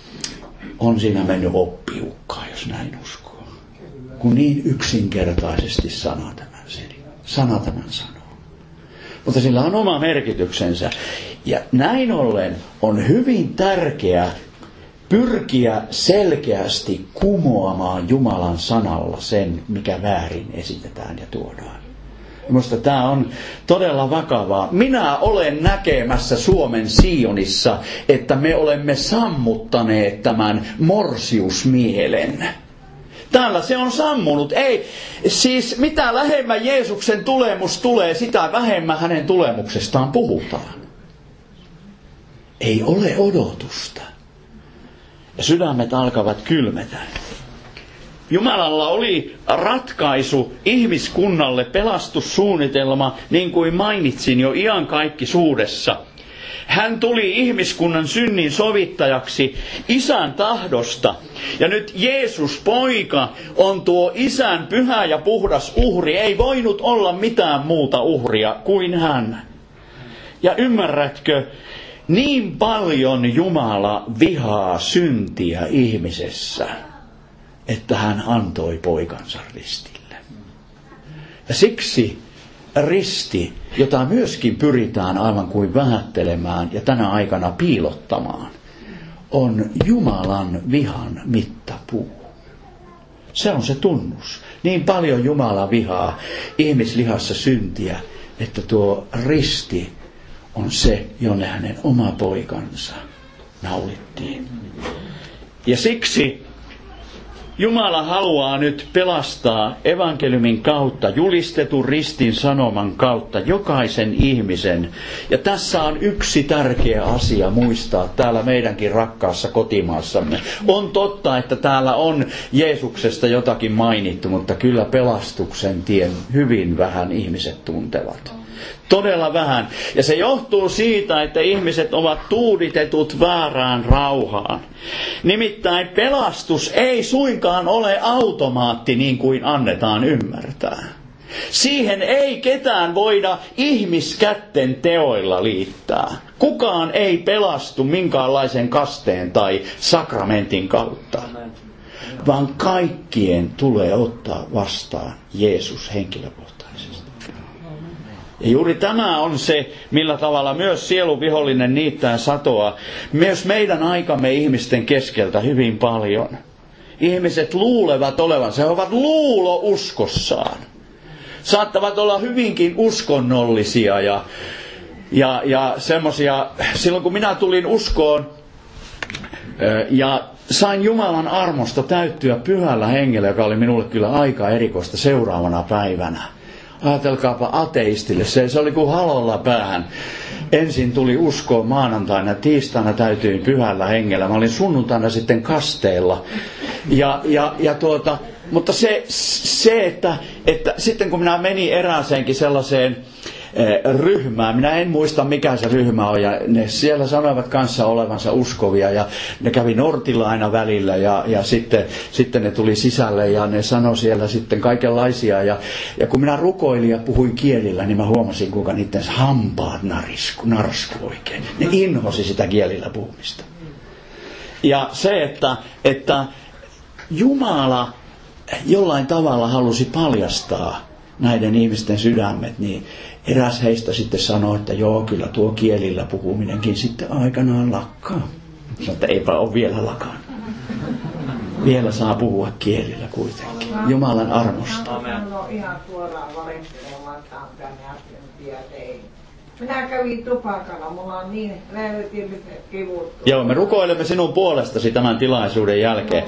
on siinä mennyt oppiukkaa, jos näin uskoo. Kun niin yksinkertaisesti sana tämän, sana tämän sanoo. Mutta sillä on oma merkityksensä. Ja näin ollen on hyvin tärkeää pyrkiä selkeästi kumoamaan Jumalan sanalla sen, mikä väärin esitetään ja tuodaan. Minusta tämä on todella vakavaa. Minä olen näkemässä Suomen Sionissa, että me olemme sammuttaneet tämän morsiusmielen. Täällä se on sammunut. Ei, siis mitä lähemmän Jeesuksen tulemus tulee, sitä vähemmän hänen tulemuksestaan puhutaan. Ei ole odotusta. Ja sydämet alkavat kylmetä. Jumalalla oli ratkaisu ihmiskunnalle, pelastussuunnitelma, niin kuin mainitsin jo iankaikkisuudessa. Hän tuli ihmiskunnan synnin sovittajaksi Isän tahdosta. Ja nyt Jeesus poika on tuo Isän pyhä ja puhdas uhri. Ei voinut olla mitään muuta uhria kuin hän. Ja ymmärrätkö, niin paljon Jumala vihaa syntiä ihmisessä, että hän antoi poikansa ristille. Ja siksi risti, jota myöskin pyritään aivan kuin vähättelemään ja tänä aikana piilottamaan, on Jumalan vihan mittapuu. Se on se tunnus. Niin paljon Jumala vihaa ihmislihassa syntiä, että tuo risti on se, jonne hänen oma poikansa naulittiin. Ja siksi Jumala haluaa nyt pelastaa evankeliumin kautta, julistetun ristin sanoman kautta jokaisen ihmisen. Ja tässä on yksi tärkeä asia muistaa täällä meidänkin rakkaassa kotimaassamme. On totta, että täällä on Jeesuksesta jotakin mainittu, mutta kyllä pelastuksen tien hyvin vähän ihmiset tuntevat. Todella vähän. Ja se johtuu siitä, että ihmiset ovat tuuditetut väärään rauhaan. Nimittäin pelastus ei suinkaan ole automaatti niin kuin annetaan ymmärtää. Siihen ei ketään voida ihmiskätten teoilla liittää. Kukaan ei pelastu minkäänlaisen kasteen tai sakramentin kautta. Vaan kaikkien tulee ottaa vastaan Jeesus henkilökohtaisesti. Ja juuri tämä on se, millä tavalla myös sielun vihollinen niittää satoa. Myös meidän aikamme ihmisten keskeltä hyvin paljon. Ihmiset luulevat olevansa, he ovat luulouskossaan. Saattavat olla hyvinkin uskonnollisia ja, ja, ja semmoisia. Silloin kun minä tulin uskoon ja sain Jumalan armosta täyttyä pyhällä hengellä, joka oli minulle kyllä aika erikoista seuraavana päivänä. Ajatelkaapa ateistille, se, se oli kuin halolla päähän. Ensin tuli uskoon maanantaina, tiistaina täytyin pyhällä hengellä. Mä olin sunnuntaina sitten kasteella. Ja, ja, ja tuota, mutta se, se että, että sitten kun minä menin erääseenkin sellaiseen ryhmää. Minä en muista mikä se ryhmä on ja ne siellä sanoivat kanssa olevansa uskovia ja ne kävi Nortilla aina välillä ja, ja sitten, sitten ne tuli sisälle ja ne sanoi siellä sitten kaikenlaisia ja, ja kun minä rukoilin ja puhuin kielillä, niin mä huomasin kuinka niiden hampaat narisku, narsku oikein. Ne inhosi sitä kielillä puhumista. Ja se, että, että Jumala jollain tavalla halusi paljastaa näiden ihmisten sydämet, niin eräs heistä sitten sanoi, että joo, kyllä tuo kielillä puhuminenkin sitten aikanaan lakkaa. Sanoi, että eipä ole vielä lakannut. Vielä saa puhua kielillä kuitenkin. Jumalan armosta. Mä on ihan suoraan valehtelemaan tänne asti ja tein. Minä kävin tupakalla, mulla on niin räytilliset kivut. Joo, me rukoilemme sinun puolestasi tämän tilaisuuden jälkeen.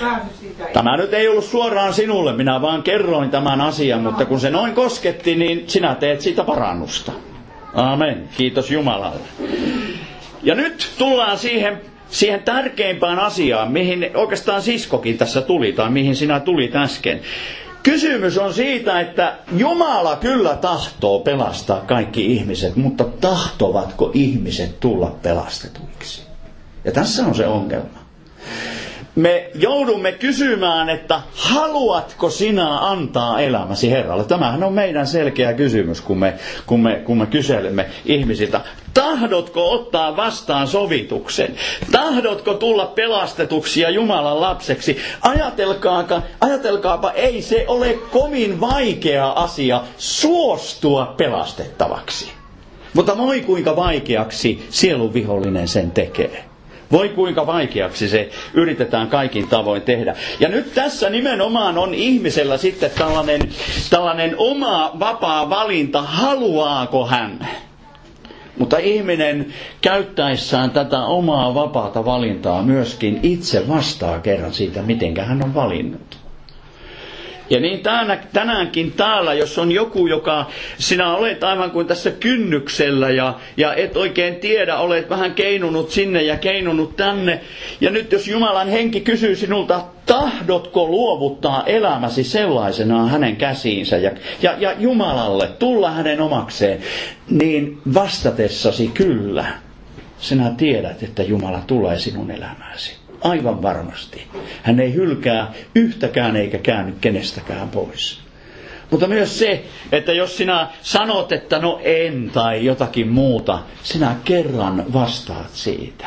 Tämä nyt ei ollut suoraan sinulle, minä vaan kerroin tämän asian, mutta kun se noin kosketti, niin sinä teet siitä parannusta. Amen. Kiitos Jumalalle. Ja nyt tullaan siihen, siihen tärkeimpään asiaan, mihin oikeastaan siskokin tässä tuli, tai mihin sinä tulit äsken. Kysymys on siitä, että Jumala kyllä tahtoo pelastaa kaikki ihmiset, mutta tahtovatko ihmiset tulla pelastetuiksi? Ja tässä on se ongelma. Me joudumme kysymään, että haluatko sinä antaa elämäsi Herralle? Tämähän on meidän selkeä kysymys, kun me, kun me, kun me kyselemme ihmisiltä. Tahdotko ottaa vastaan sovituksen? Tahdotko tulla pelastetuksi ja Jumalan lapseksi? Ajatelkaapa, ajatelkaapa, ei se ole kovin vaikea asia suostua pelastettavaksi. Mutta voi kuinka vaikeaksi sielun vihollinen sen tekee. Voi kuinka vaikeaksi se yritetään kaikin tavoin tehdä. Ja nyt tässä nimenomaan on ihmisellä sitten tällainen, tällainen oma vapaa valinta, haluaako hän. Mutta ihminen käyttäessään tätä omaa vapaata valintaa myöskin itse vastaa kerran siitä, miten hän on valinnut. Ja niin tänäänkin täällä, jos on joku, joka sinä olet aivan kuin tässä kynnyksellä ja, ja et oikein tiedä, olet vähän keinunut sinne ja keinunut tänne. Ja nyt jos Jumalan henki kysyy sinulta, tahdotko luovuttaa elämäsi sellaisenaan hänen käsiinsä ja, ja, ja Jumalalle, tulla hänen omakseen, niin vastatessasi kyllä, sinä tiedät, että Jumala tulee sinun elämääsi. Aivan varmasti. Hän ei hylkää yhtäkään eikä käänny kenestäkään pois. Mutta myös se, että jos sinä sanot, että no en tai jotakin muuta, sinä kerran vastaat siitä.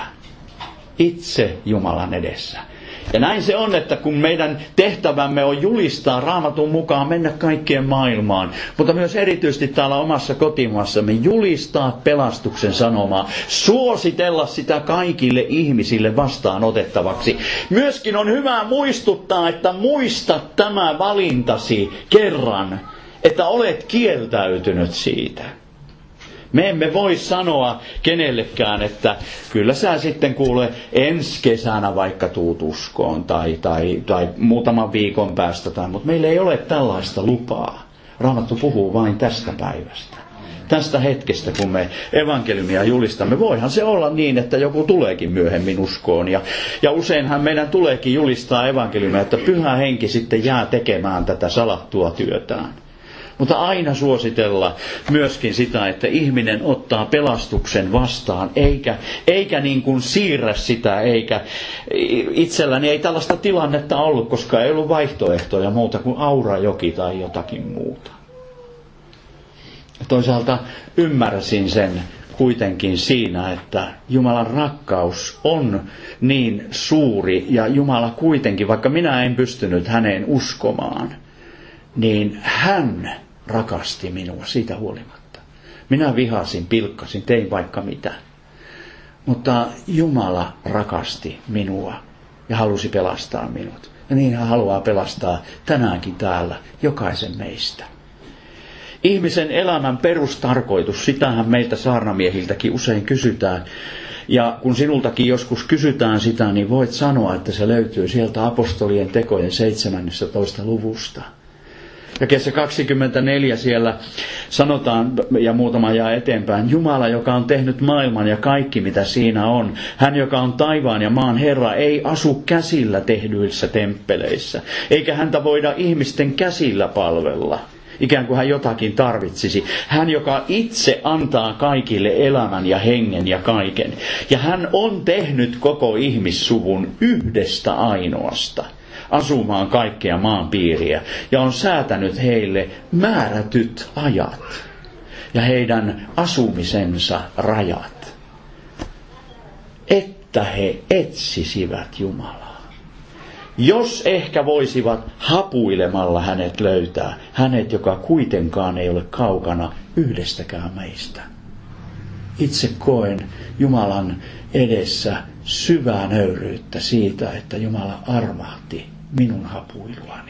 Itse Jumalan edessä. Ja näin se on, että kun meidän tehtävämme on julistaa Raamatun mukaan, mennä kaikkien maailmaan, mutta myös erityisesti täällä omassa kotimaassamme julistaa pelastuksen sanomaa, suositella sitä kaikille ihmisille vastaanotettavaksi. Myöskin on hyvä muistuttaa, että muista tämä valintasi kerran, että olet kieltäytynyt siitä. Me emme voi sanoa kenellekään, että kyllä sä sitten kuule ensi kesänä vaikka tuut uskoon tai, tai, tai muutaman viikon päästä. Tai, mutta meillä ei ole tällaista lupaa. Raamattu puhuu vain tästä päivästä. Tästä hetkestä, kun me evankeliumia julistamme. Voihan se olla niin, että joku tuleekin myöhemmin uskoon. Ja, ja useinhan meidän tuleekin julistaa evankeliumia, että Pyhä Henki sitten jää tekemään tätä salattua työtään. Mutta aina suositella myöskin sitä, että ihminen ottaa pelastuksen vastaan, eikä, eikä niin kuin siirrä sitä, eikä itselläni ei tällaista tilannetta ollut, koska ei ollut vaihtoehtoja muuta kuin Aurajoki tai jotakin muuta. Toisaalta ymmärsin sen kuitenkin siinä, että Jumalan rakkaus on niin suuri ja Jumala kuitenkin, vaikka minä en pystynyt häneen uskomaan, niin hän rakasti minua siitä huolimatta. Minä vihasin, pilkkasin, tein vaikka mitä. Mutta Jumala rakasti minua ja halusi pelastaa minut. Ja niin hän haluaa pelastaa tänäänkin täällä jokaisen meistä. Ihmisen elämän perustarkoitus, sitähän meiltä saarnamiehiltäkin usein kysytään. Ja kun sinultakin joskus kysytään sitä, niin voit sanoa, että se löytyy sieltä apostolien tekojen seitsemäntoista luvusta. Ja kesä kaksikymmentäneljä siellä sanotaan, ja muutama jää eteenpäin, Jumala, joka on tehnyt maailman ja kaikki, mitä siinä on. Hän, joka on taivaan ja maan Herra, ei asu käsillä tehdyissä temppeleissä. Eikä häntä voida ihmisten käsillä palvella, ikään kuin hän jotakin tarvitsisi. Hän, joka itse antaa kaikille elämän ja hengen ja kaiken. Ja hän on tehnyt koko ihmissuvun yhdestä ainoasta asumaan kaikkea maanpiiriä ja on säätänyt heille määrätyt ajat ja heidän asumisensa rajat, että he etsisivät Jumalaa. Jos ehkä voisivat hapuilemalla hänet löytää, hänet, joka kuitenkaan ei ole kaukana yhdestäkään meistä. Itse koen Jumalan edessä syvää nöyryyttä siitä, että Jumala armahti minun hapuiluani.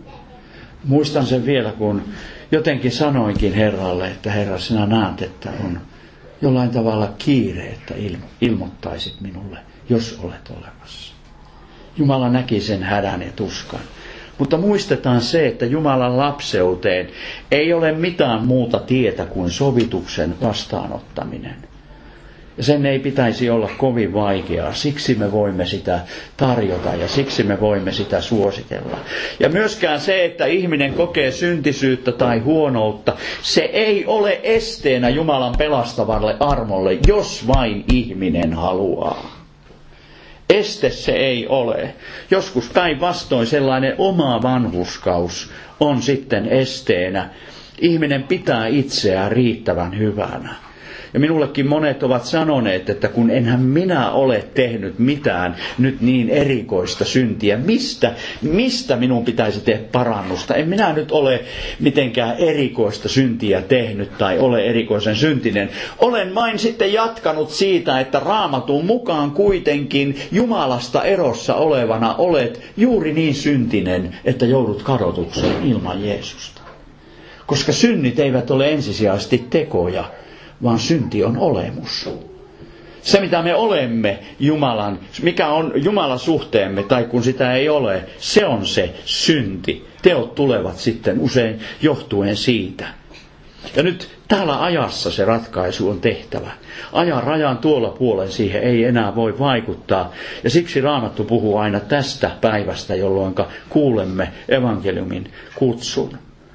Muistan sen vielä, kun jotenkin sanoinkin Herralle, että Herra, sinä näet, että on jollain tavalla kiire, että ilmo- ilmoittaisit minulle, jos olet olemassa. Jumala näki sen hädän ja tuskan. Mutta muistetaan se, että Jumalan lapseuteen ei ole mitään muuta tietä kuin sovituksen vastaanottaminen. Ja sen ei pitäisi olla kovin vaikeaa, siksi me voimme sitä tarjota ja siksi me voimme sitä suositella. Ja myöskään se, että ihminen kokee syntisyyttä tai huonoutta, se ei ole esteenä Jumalan pelastavalle armolle, jos vain ihminen haluaa. Este se ei ole. Joskus päinvastoin sellainen oma vanhurskaus on sitten esteenä. Ihminen pitää itseään riittävän hyvänä. Ja minullekin monet ovat sanoneet, että kun enhän minä ole tehnyt mitään nyt niin erikoista syntiä, mistä, mistä minun pitäisi tehdä parannusta? En minä nyt ole mitenkään erikoista syntiä tehnyt tai ole erikoisen syntinen. Olen vain sitten jatkanut siitä, että Raamatun mukaan kuitenkin Jumalasta erossa olevana olet juuri niin syntinen, että joudut kadotukseen ilman Jeesusta. Koska synnit eivät ole ensisijaisesti tekoja, vaan synti on olemus. Se, mitä me olemme Jumalan, mikä on Jumalan suhteemme, tai kun sitä ei ole, se on se synti. Teot tulevat sitten usein johtuen siitä. Ja nyt täällä ajassa se ratkaisu on tehtävä. Ajan rajan tuolla puolen siihen ei enää voi vaikuttaa. Ja siksi Raamattu puhuu aina tästä päivästä, jolloin kuulemme evankeliumin kutsun.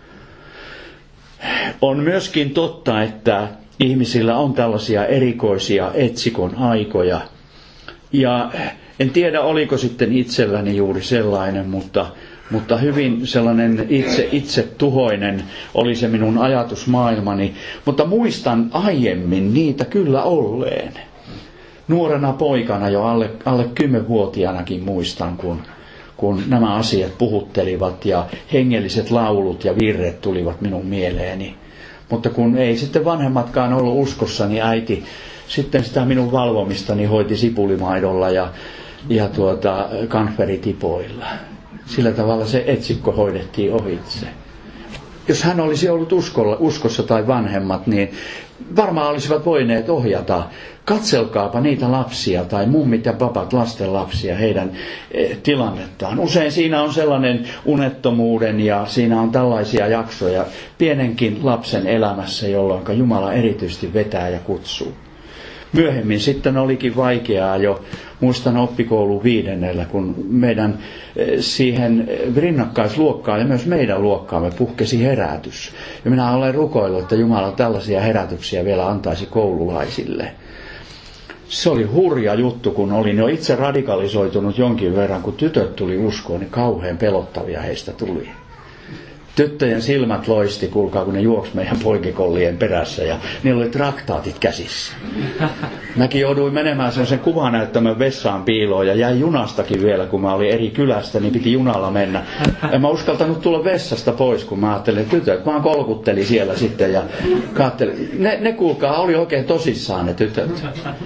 On myöskin totta, että ihmisillä on tällaisia erikoisia etsikon aikoja. Ja en tiedä, oliko sitten itselläni juuri sellainen, mutta, mutta hyvin sellainen itse, itse tuhoinen oli se minun ajatusmaailmani. Mutta muistan aiemmin niitä kyllä olleen. Nuorena poikana jo alle, alle kymmenvuotiaanakin muistan, kun, kun nämä asiat puhuttelivat ja hengelliset laulut ja virret tulivat minun mieleeni. Mutta kun ei sitten vanhemmatkaan ollut uskossa, niin äiti sitten sitä minun valvomistani hoiti sipulimaidolla ja, ja tuota, kanferitipoilla. Sillä tavalla se etsikko hoidettiin ohitse. jos hän olisi ollut uskolla, uskossa tai vanhemmat, niin varmaan olisivat voineet ohjata. Katselkaapa niitä lapsia tai mummit ja papat, lasten lapsia, heidän eh, tilannettaan. Usein siinä on sellainen unettomuuden ja siinä on tällaisia jaksoja pienenkin lapsen elämässä, jolloin Jumala erityisesti vetää ja kutsuu. Myöhemmin sitten olikin vaikeaa jo, muistan oppikoulun viidennellä, kun meidän siihen rinnakkaisluokkaan ja myös meidän luokkaamme puhkesi herätys. Ja minä olen rukoillut, että Jumala tällaisia herätyksiä vielä antaisi koululaisille. Se oli hurja juttu, kun olin jo itse radikalisoitunut jonkin verran, kun tytöt tuli uskoon, niin kauhean pelottavia heistä tuli. Tyttöjen silmät loisti, kuulkaa, kun ne juoksi meidän poikikollien perässä ja niillä oli traktaatit käsissä. Mäkin jouduin menemään sen kuvanäyttämön vessaan piiloon ja jäi junastakin vielä, kun mä olin eri kylästä, niin piti junalla mennä. En mä uskaltanut tulla vessasta pois, kun mä ajattelin, että tytöt vaan kolkutteli siellä sitten ja katselin. Ne, ne kuulkaa, oli oikein tosissaan ne tytöt.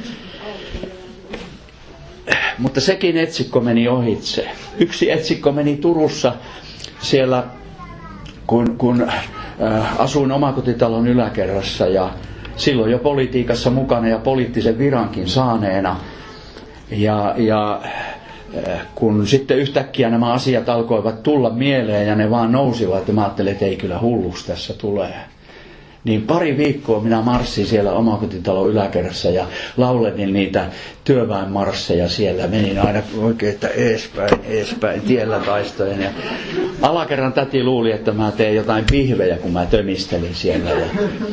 Mutta sekin etsikko meni ohitse. Yksi etsikko meni Turussa siellä, kun, kun äh, asuin omakotitalon yläkerrassa ja silloin jo politiikassa mukana ja poliittisen virankin saaneena. Ja, ja äh, kun sitten yhtäkkiä nämä asiat alkoivat tulla mieleen ja ne vaan nousivat, ja mä ajattelin, että ei kyllä hullus tässä tulee. Niin pari viikkoa minä marssin siellä omakotitalon yläkerrassa ja lauletin niitä työväenmarsseja siellä. Menin aina oikein, että eespäin, eespäin, tiellä taistojen. Ja alakerran täti luuli, että mä teen jotain pihvejä, kun mä tömistelin siellä. Ja,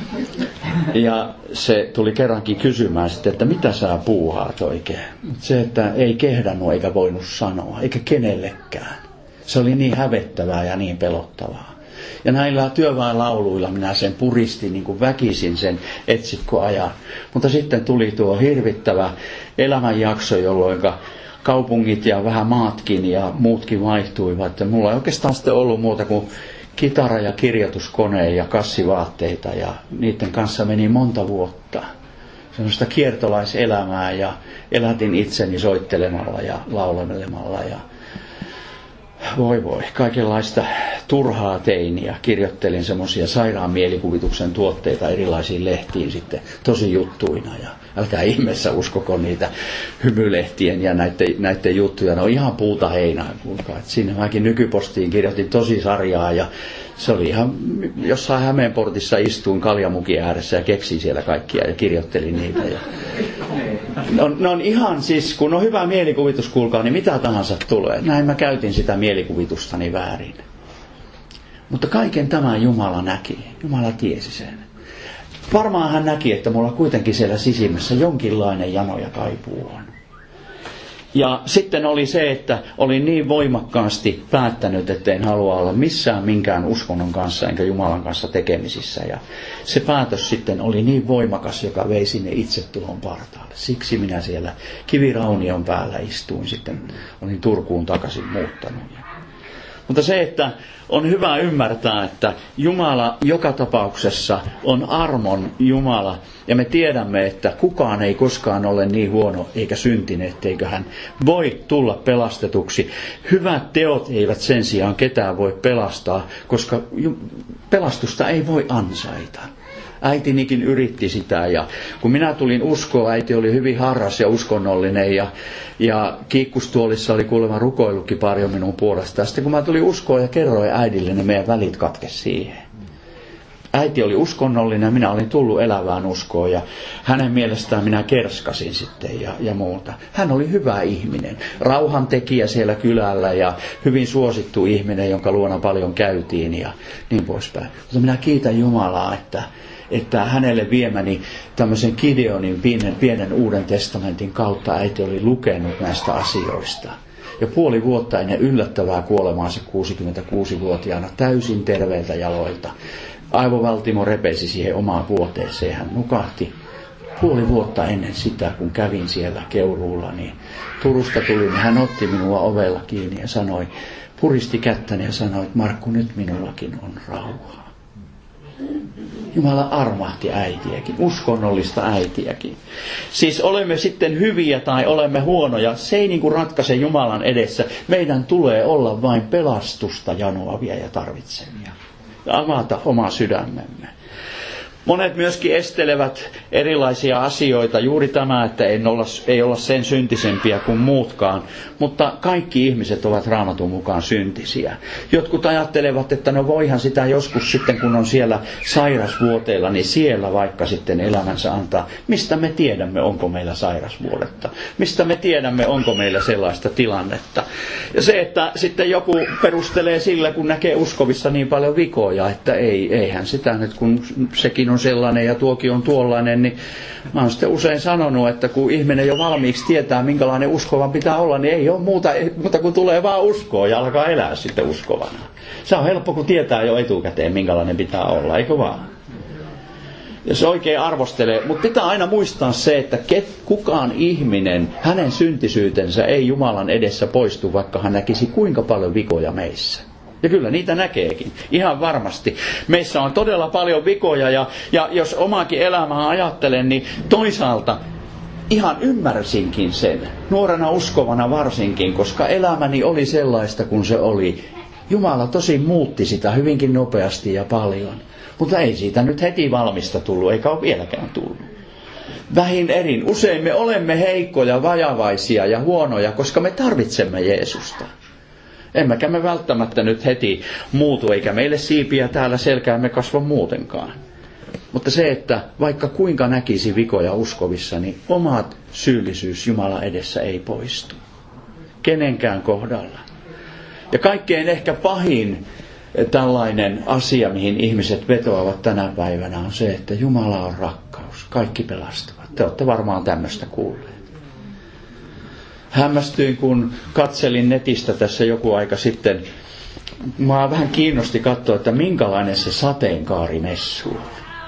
ja se tuli kerrankin kysymään sitten, että mitä sä puuhaat oikein. Se, että ei kehdannut eikä voinut sanoa, eikä kenellekään. Se oli niin hävettävää ja niin pelottavaa. Ja näillä työväenlauluilla minä sen puristin niin kuin väkisin sen etsikkoajan. Mutta sitten tuli tuo hirvittävä elämänjakso, jolloin kaupungit ja vähän maatkin ja muutkin vaihtuivat. Ja mulla ei oikeastaan sitten ollut muuta kuin kitara ja kirjoituskone ja kassivaatteita ja niiden kanssa meni monta vuotta. Sellaista kiertolaiselämää ja elätin itseni soittelemalla ja laulemelemalla ja voi voi, kaikenlaista turhaa tein ja kirjoittelin semmoisia sairaan mielikuvituksen tuotteita erilaisiin lehtiin sitten tosi juttuina. Ja älkää ihmeessä uskoko niitä hymylehtien ja näiden, näiden juttuja, ne on ihan puuta heinää. Kuulkaa. Et siinä mäkin Nykypostiin kirjoitin tosi sarjaa ja se oli ihan, jossain Hämeenportissa istuin kaljamukin ääressä ja keksin siellä kaikkia ja kirjoittelin niitä. Ja ne on, ne on ihan siis, kun on hyvä mielikuvitus, kuulkaa, niin mitä tahansa tulee. Näin mä käytin sitä mielikuvitustani väärin. Mutta kaiken tämän Jumala näki. Jumala tiesi sen. Varmaan hän näki, että mulla kuitenkin siellä sisimmässä jonkinlainen jano ja kaipuu on. Ja sitten oli se, että olin niin voimakkaasti päättänyt, että en halua olla missään minkään uskonnon kanssa enkä Jumalan kanssa tekemisissä. Ja se päätös sitten oli niin voimakas, joka vei sinne itsetuhon partaalle. Siksi minä siellä kiviraunion päällä istuin sitten. Olin Turkuun takaisin muuttanut. Mutta se, että on hyvä ymmärtää, että Jumala joka tapauksessa on armon Jumala. Ja me tiedämme, että kukaan ei koskaan ole niin huono eikä syntinen, etteikö hän voi tulla pelastetuksi. Hyvät teot eivät sen sijaan ketään voi pelastaa, koska pelastusta ei voi ansaita. Äitinikin yritti sitä ja kun minä tulin uskoon, äiti oli hyvin harras ja uskonnollinen ja, ja kiikkustuolissa oli kuulemma rukoillutkin paljon minun puolesta. Sitten kun mä tulin uskoon ja kerroin äidille, niin meidän välit katkesi siihen. Äiti oli uskonnollinen ja minä olin tullut elävään uskoon ja hänen mielestään minä kerskasin sitten ja, ja muuta. Hän oli hyvä ihminen, rauhantekijä siellä kylällä ja hyvin suosittu ihminen, jonka luona paljon käytiin ja niin poispäin. Mutta minä kiitän Jumalaa, että että hänelle viemäni tämmöisen Gideonin pienen, pienen Uuden testamentin kautta äiti oli lukenut näistä asioista. Ja puoli vuotta ennen yllättävää kuolemaansa kuusikymmentäkuusivuotiaana täysin terveiltä jaloilta. Aivovaltimo repesi siihen omaan vuoteeseen. Hän nukahti puoli vuotta ennen sitä, kun kävin siellä Keuruulla. Niin Turusta tuli, niin hän otti minua ovella kiinni ja sanoi, puristi kättäni ja sanoi, että Markku, nyt minullakin on rauha. Jumala armahti äitiäkin, uskonnollista äitiäkin. Siis olemme sitten hyviä tai olemme huonoja, se ei niin kuin ratkaise Jumalan edessä. Meidän tulee olla vain pelastusta janoavia ja tarvitsemia. avata oma sydämemme. Monet myöskin estelevät erilaisia asioita, juuri tämä, että ei olla, ei olla sen syntisempiä kuin muutkaan, mutta kaikki ihmiset ovat Raamatun mukaan syntisiä. Jotkut ajattelevat, että no voihan sitä joskus sitten, kun on siellä sairasvuoteilla, niin siellä vaikka sitten elämänsä antaa. Mistä me tiedämme, onko meillä sairasvuodetta? Mistä me tiedämme, onko meillä sellaista tilannetta? Ja se, että sitten joku perustelee sillä, kun näkee uskovissa niin paljon vikoja, että ei, eihän sitä nyt, kun sekin on sellainen ja tuokin on tuollainen, niin mä oon sitten usein sanonut, että kun ihminen jo valmiiksi tietää, minkälainen uskovan pitää olla, niin ei ole muuta, muuta kuin tulee vaan uskoa ja alkaa elää sitten uskovana. Se on helppo, kun tietää jo etukäteen, minkälainen pitää olla, eikö vaan? Jos oikein arvostelee, mutta pitää aina muistaa se, että ket, kukaan ihminen, hänen syntisyytensä ei Jumalan edessä poistu, vaikka hän näkisi kuinka paljon vikoja meissä. Ja kyllä niitä näkeekin, ihan varmasti. Meissä on todella paljon vikoja ja, ja jos omaakin elämää ajattelen, niin toisaalta ihan ymmärsinkin sen, nuorena uskovana varsinkin, koska elämäni oli sellaista kuin se oli. Jumala tosi muutti sitä hyvinkin nopeasti ja paljon, mutta ei siitä nyt heti valmista tullut, eikä ole vieläkään tullut. Vähin erin, usein me olemme heikkoja, vajavaisia ja huonoja, koska me tarvitsemme Jeesusta. Emmekä me välttämättä nyt heti muutu, eikä meille siipiä täällä selkäämme kasva muutenkaan. Mutta se, että vaikka kuinka näkisi vikoja uskovissa, niin omat syyllisyys Jumalan edessä ei poistu. Kenenkään kohdalla. Ja kaikkein ehkä pahin tällainen asia, mihin ihmiset vetoavat tänä päivänä, on se, että Jumala on rakkaus. Kaikki pelastuvat. Te olette varmaan tämmöistä kuulleet. Hämmästyin, kun katselin netistä tässä joku aika sitten. Mä vähän kiinnosti katsoa, että minkälainen se sateenkaarimessu on.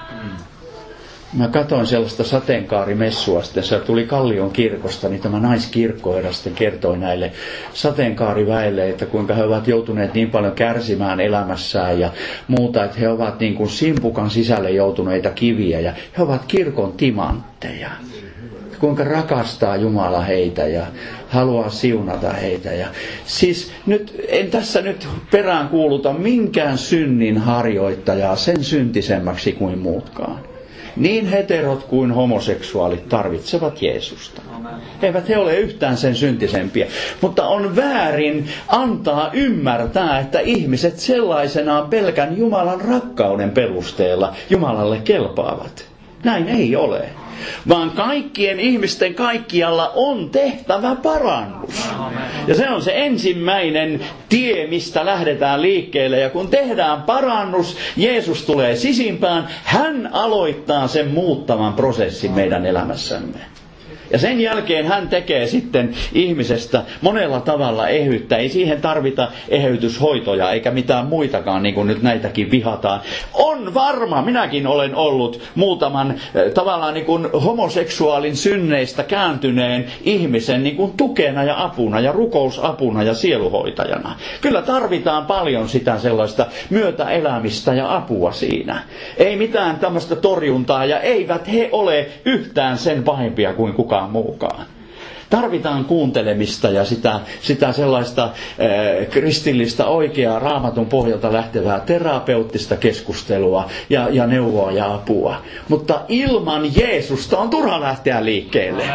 Mä katsoin sellaista sateenkaarimessua, sitten se tuli Kallion kirkosta, niin tämä naiskirkkoherra sitten kertoi näille sateenkaariväelle, että kuinka he ovat joutuneet niin paljon kärsimään elämässään ja muuta, että he ovat niin kuin simpukan sisälle joutuneita kiviä ja he ovat kirkon timantteja. Kuinka rakastaa Jumala heitä ja haluaa siunata heitä. Ja siis nyt, en tässä nyt perään kuuluta minkään synnin harjoittajaa sen syntisemmäksi kuin muutkaan. Niin heterot kuin homoseksuaalit tarvitsevat Jeesusta. Eivät he ole yhtään sen syntisempiä. Mutta on väärin antaa ymmärtää, että ihmiset sellaisenaan pelkän Jumalan rakkauden perusteella Jumalalle kelpaavat. Näin ei ole. Vaan kaikkien ihmisten kaikkialla on tehtävä parannus. Ja se on se ensimmäinen tie, mistä lähdetään liikkeelle. Ja kun tehdään parannus, Jeesus tulee sisimpään, hän aloittaa sen muuttavan prosessin meidän elämässämme. Ja sen jälkeen hän tekee sitten ihmisestä monella tavalla eheyttä. Ei siihen tarvita eheytyshoitoja eikä mitään muitakaan, niin kuin nyt näitäkin vihataan. On varma, minäkin olen ollut muutaman tavallaan niin kuin homoseksuaalin synneistä kääntyneen ihmisen niin kuin tukena ja apuna ja rukousapuna ja sieluhoitajana. Kyllä tarvitaan paljon sitä sellaista myötäelämistä ja apua siinä. Ei mitään tämmöistä torjuntaa ja eivät he ole yhtään sen pahempia kuin kukaan muukaan. Tarvitaan kuuntelemista ja sitä, sitä sellaista eh, kristillistä oikeaa Raamatun pohjalta lähtevää terapeuttista keskustelua ja, ja neuvoa ja apua. Mutta ilman Jeesusta on turha lähteä liikkeelle.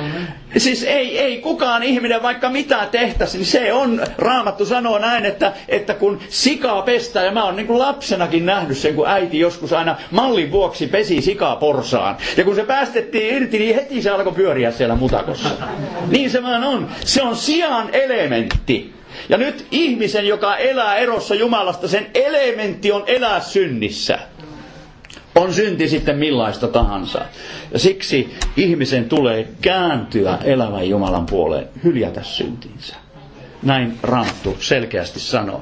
Siis ei, ei kukaan ihminen vaikka mitä tehtäisi, niin se on, Raamattu sanoo näin, että, että kun sikaa pestään, ja mä oon niin kuin lapsenakin nähnyt sen, kun äiti joskus aina mallin vuoksi pesi sikaa porsaan. Ja kun se päästettiin irti, niin heti se alkoi pyöriä siellä mutakossa. Niin se vaan on. Se on sian elementti. Ja nyt ihmisen, joka elää erossa Jumalasta, sen elementti on elää synnissä. On synti sitten millaista tahansa. Ja siksi ihmisen tulee kääntyä elävän Jumalan puoleen, hyljätä syntinsä. Näin Raamattu selkeästi sanoo.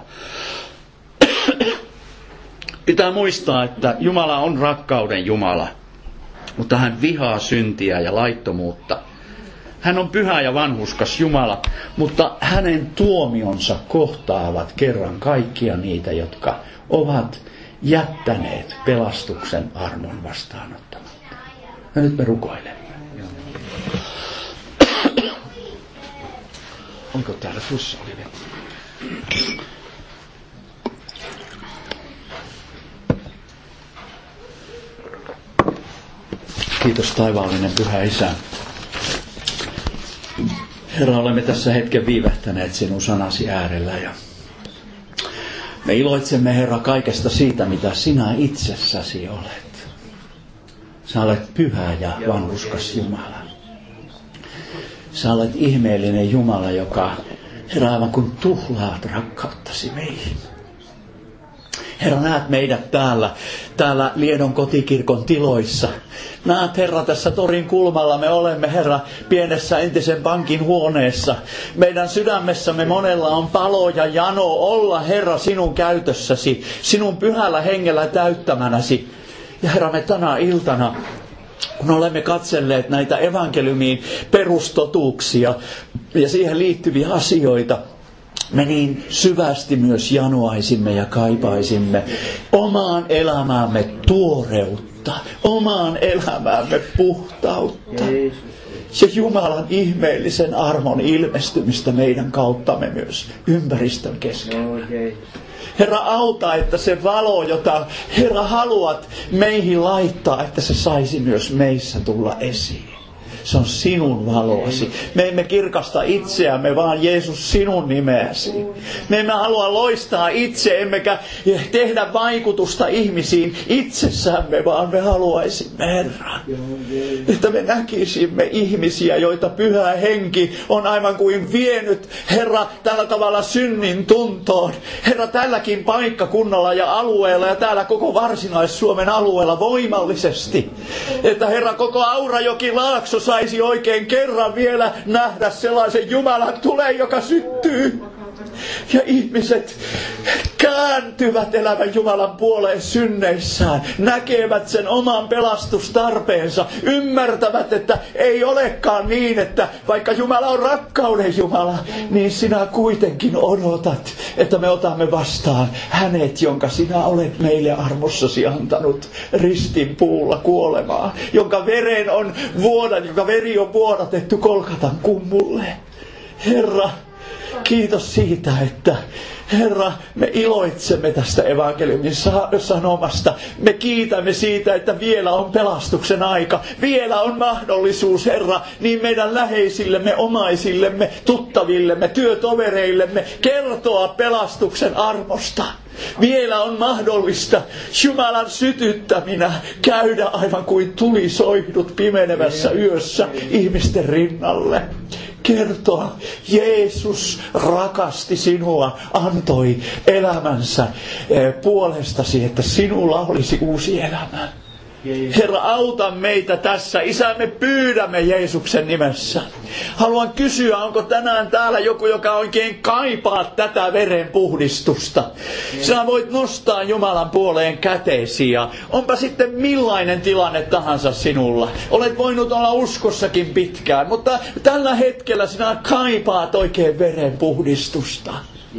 Pitää muistaa, että Jumala on rakkauden Jumala, mutta hän vihaa syntiä ja laittomuutta. Hän on pyhä ja vanhurskas Jumala, mutta hänen tuomionsa kohtaavat kerran kaikkia niitä, jotka ovat jättäneet pelastuksen armon vastaanottamatta. Ja nyt me rukoilemme. Onko täällä fussa oli vettä? Kiitos taivaallinen Pyhä Isä. Herra, olemme tässä hetken viivähtäneet sinun sanasi äärellä ja me iloitsemme, Herra, kaikesta siitä, mitä sinä itsessäsi olet. Sä olet pyhä ja vanhurskas Jumala. Sä olet ihmeellinen Jumala, joka, Herra, aivan kuin tuhlaat rakkauttasi meihin. Herra, näet meidät täällä, täällä Liedon kotikirkon tiloissa. Näet, Herra, tässä torin kulmalla me olemme, Herra, pienessä entisen pankin huoneessa. Meidän sydämessämme monella on palo ja jano olla, Herra, sinun käytössäsi, sinun pyhällä hengellä täyttämänäsi. Ja Herra, me tänä iltana, kun olemme katselleet näitä evankeliumiin perustotuuksia ja siihen liittyviä asioita, me niin syvästi myös janoaisimme ja kaipaisimme omaan elämäämme tuoreutta, omaan elämäämme puhtautta ja Jumalan ihmeellisen armon ilmestymistä meidän kauttamme myös ympäristön keskellä. Herra, auta, että se valo, jota Herra haluat meihin laittaa, että se saisi myös meissä tulla esiin. Se on sinun valoasi. Me emme kirkasta itseämme, vaan Jeesus sinun nimeäsi. Me emme halua loistaa itse, emmekä tehdä vaikutusta ihmisiin itsessämme, vaan me haluaisimme, Herra, että me näkisimme ihmisiä, joita Pyhä Henki on aivan kuin vienyt, Herra, tällä tavalla synnin tuntoon. Herra, tälläkin paikkakunnalla ja alueella ja täällä koko Varsinais-Suomen alueella voimallisesti. Että Herra, koko Aurajoki Laakso saisi oikein kerran vielä nähdä sellaisen Jumalan tulen, joka syttyy. Ja ihmiset kääntyvät elävän Jumalan puoleen synneissään, näkevät sen oman pelastustarpeensa, ymmärtävät, että ei olekaan niin, että vaikka Jumala on rakkauden Jumala, niin sinä kuitenkin odotat, että me otamme vastaan hänet, jonka sinä olet meille armossasi antanut ristin puulla kuolemaan, jonka veren on vuodat, jonka veri on vuodatettu Golgatan kummulle. Herra, kiitos siitä, että Herra, me iloitsemme tästä evankeliumin sanomasta. Me kiitämme siitä, että vielä on pelastuksen aika. Vielä on mahdollisuus, Herra, niin meidän läheisillemme, omaisillemme, tuttavillemme, työtovereillemme kertoa pelastuksen armosta. Vielä on mahdollista Jumalan sytyttäminä käydä aivan kuin tulisoihdut pimenevässä yössä ihmisten rinnalle. Kertoa, Jeesus rakasti sinua, antoi elämänsä puolestasi, että sinulla olisi uusi elämä. Herra, auta meitä tässä. Isä, me pyydämme Jeesuksen nimessä. Haluan kysyä, onko tänään täällä joku, joka oikein kaipaa tätä verenpuhdistusta. Sinä voit nostaa Jumalan puoleen käteesi ja onpa sitten millainen tilanne tahansa sinulla. Olet voinut olla uskossakin pitkään, mutta tällä hetkellä sinä kaipaat oikein verenpuhdistusta.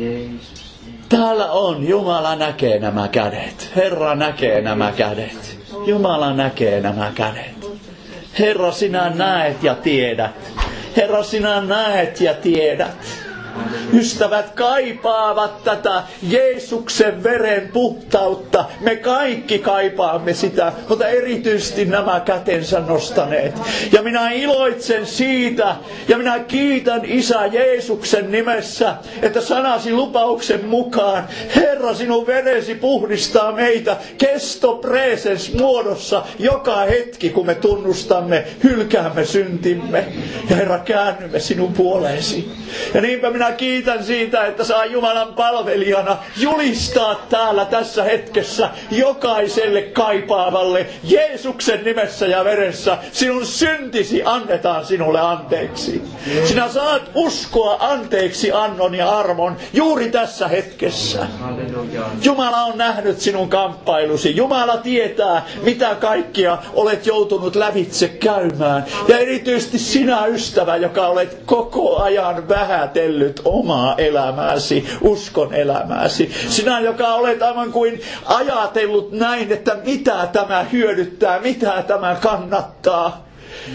Täällä on, Jumala näkee nämä kädet. Herra näkee nämä kädet. Jumala näkee nämä kädet. Herra, sinä näet ja tiedät. Herra, sinä näet ja tiedät. Ystävät kaipaavat tätä Jeesuksen veren puhtautta. Me kaikki kaipaamme sitä, mutta erityisesti nämä kätensä nostaneet. Ja minä iloitsen siitä, ja minä kiitän Isä Jeesuksen nimessä, että sanasi lupauksen mukaan, Herra, sinun veresi puhdistaa meitä kesto presens muodossa joka hetki, kun me tunnustamme, hylkäämme syntimme. Ja Herra, käännymme sinun puoleesi. Ja niinpä minä kiitän siitä, että saa Jumalan palvelijana julistaa täällä tässä hetkessä jokaiselle kaipaavalle Jeesuksen nimessä ja veressä. Sinun syntisi annetaan sinulle anteeksi. Sinä saat uskoa anteeksi annon ja armon juuri tässä hetkessä. Jumala on nähnyt sinun kamppailusi. Jumala tietää, mitä kaikkia olet joutunut lävitse käymään. Ja erityisesti sinä, ystävä, joka olet koko ajan vähätellyt omaa elämääsi, uskon elämääsi. Sinä, joka olet aivan kuin ajatellut näin, että mitä tämä hyödyttää, mitä tämä kannattaa.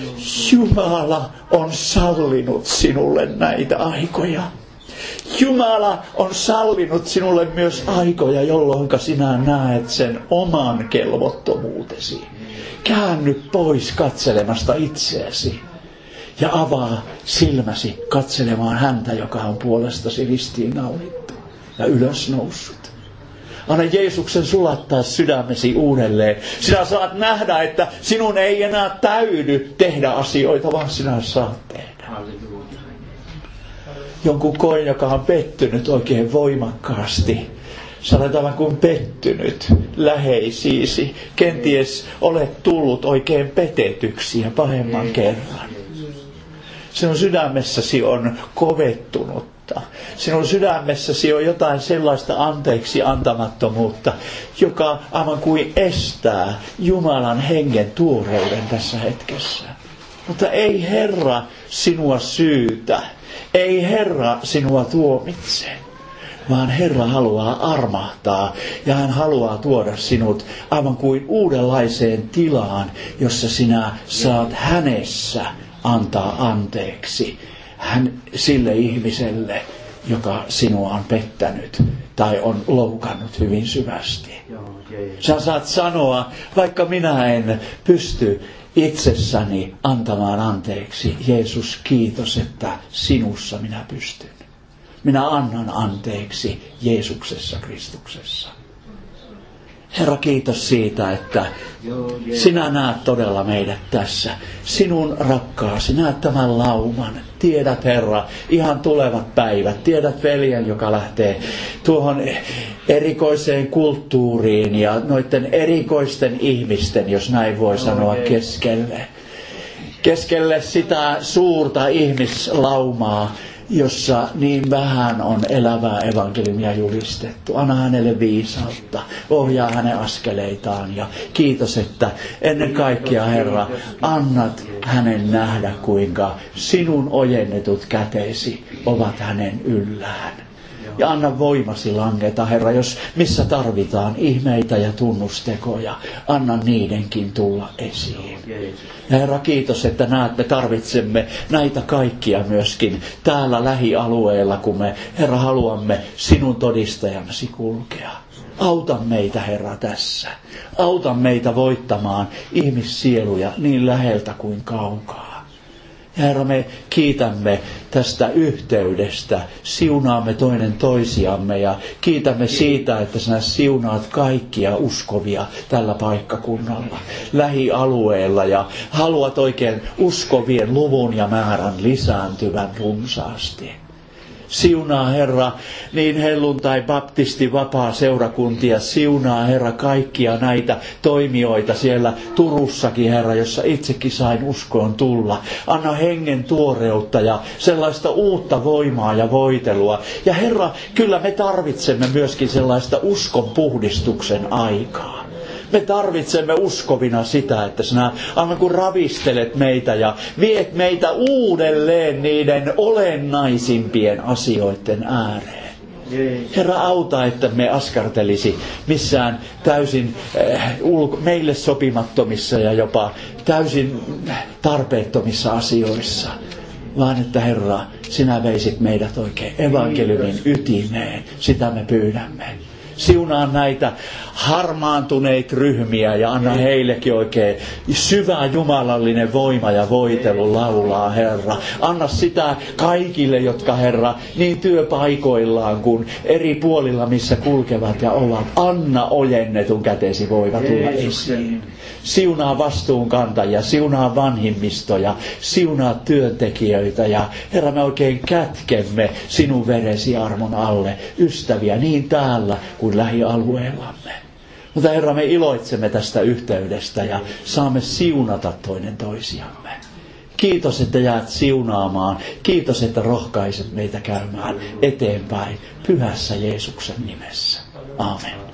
Jumala on sallinut sinulle näitä aikoja. Jumala on sallinut sinulle myös aikoja, jolloin sinä näet sen oman kelvottomuutesi. Käänny pois katselemasta itseäsi ja avaa silmäsi katselemaan häntä, joka on puolestasi ristiin naulittu ja ylösnoussut. Anna Jeesuksen sulattaa sydämesi uudelleen. Sinä saat nähdä, että sinun ei enää täydy tehdä asioita, vaan sinä saat tehdä. Jonkun koin, joka on pettynyt oikein voimakkaasti. Sanotaan kuin pettynyt läheisiisi. Kenties olet tullut oikein petetyksi ja pahemman kerran. Sinun sydämessäsi on kovettunutta. Sinun sydämessäsi on jotain sellaista anteeksi antamattomuutta, joka aivan kuin estää Jumalan hengen tuoreuden tässä hetkessä. Mutta ei Herra sinua syytä. Ei Herra sinua tuomitse. Vaan Herra haluaa armahtaa ja hän haluaa tuoda sinut aivan kuin uudenlaiseen tilaan, jossa sinä saat hänessä antaa anteeksi hän, sille ihmiselle, joka sinua on pettänyt tai on loukannut hyvin syvästi. Sä saat sanoa, vaikka minä en pysty itsessäni antamaan anteeksi, Jeesus, kiitos, että sinussa minä pystyn. Minä annan anteeksi Jeesuksessa Kristuksessa. Herra, kiitos siitä, että sinä näet todella meidät tässä. Sinun rakkaasi, näet tämän lauman. Tiedät, Herra, ihan tulevat päivät. Tiedät veljen, joka lähtee tuohon erikoiseen kulttuuriin ja noiden erikoisten ihmisten, jos näin voi sanoa, keskelle. Keskelle sitä suurta ihmislaumaa, jossa niin vähän on elävää evankeliumia julistettu. Anna hänelle viisautta, ohjaa hänen askeleitaan ja kiitos, että ennen kaikkea, Herra, annat hänen nähdä, kuinka sinun ojennetut käteesi ovat hänen yllään. Ja anna voimasi langeta, Herra, jos missä tarvitaan ihmeitä ja tunnustekoja, anna niidenkin tulla esiin. Ja Herra, kiitos, että näet, me tarvitsemme näitä kaikkia myöskin täällä lähialueella, kun me, Herra, haluamme sinun todistajanasi kulkea. Auta meitä, Herra, tässä. Auta meitä voittamaan ihmissieluja niin läheltä kuin kaukaa. Ja Herra, me kiitämme tästä yhteydestä, siunaamme toinen toisiamme ja kiitämme siitä, että sinä siunaat kaikkia uskovia tällä paikkakunnalla, lähialueella ja haluat oikein uskovien luvun ja määrän lisääntyvän runsaasti. Siunaa, Herra, niin helluntai, baptisti, vapaa seurakuntia. Siunaa, Herra, kaikkia näitä toimijoita siellä Turussakin, Herra, jossa itsekin sain uskoon tulla. Anna hengen tuoreutta ja sellaista uutta voimaa ja voitelua. Ja Herra, kyllä me tarvitsemme myöskin sellaista uskon puhdistuksen aikaa. Me tarvitsemme uskovina sitä, että sinä aivan kuin ravistelet meitä ja viet meitä uudelleen niiden olennaisimpien asioiden ääreen. Herra, auta, että me askartelisi missään täysin äh, ulko- meille sopimattomissa ja jopa täysin tarpeettomissa asioissa. Vaan että, Herra, sinä veisit meidät oikein evankeliumin ytimeen. Sitä me pyydämme. Siunaa näitä harmaantuneita ryhmiä ja anna heillekin oikein syvä jumalallinen voima ja voitelu laulaa, Herra. Anna sitä kaikille, jotka, Herra, niin työpaikoillaan kuin eri puolilla, missä kulkevat ja ovat. Anna ojennetun käteesi voiva tulla esiin. Siunaa vastuunkantajia, siunaa vanhimmistoja, siunaa työntekijöitä ja Herra, me oikein kätkemme sinun veresi armon alle ystäviä niin täällä kuin lähialueellamme. Mutta Herra, me iloitsemme tästä yhteydestä ja saamme siunata toinen toisiamme. Kiitos, että jäät siunaamaan. Kiitos, että rohkaiset meitä käymään eteenpäin pyhässä Jeesuksen nimessä. Aamen.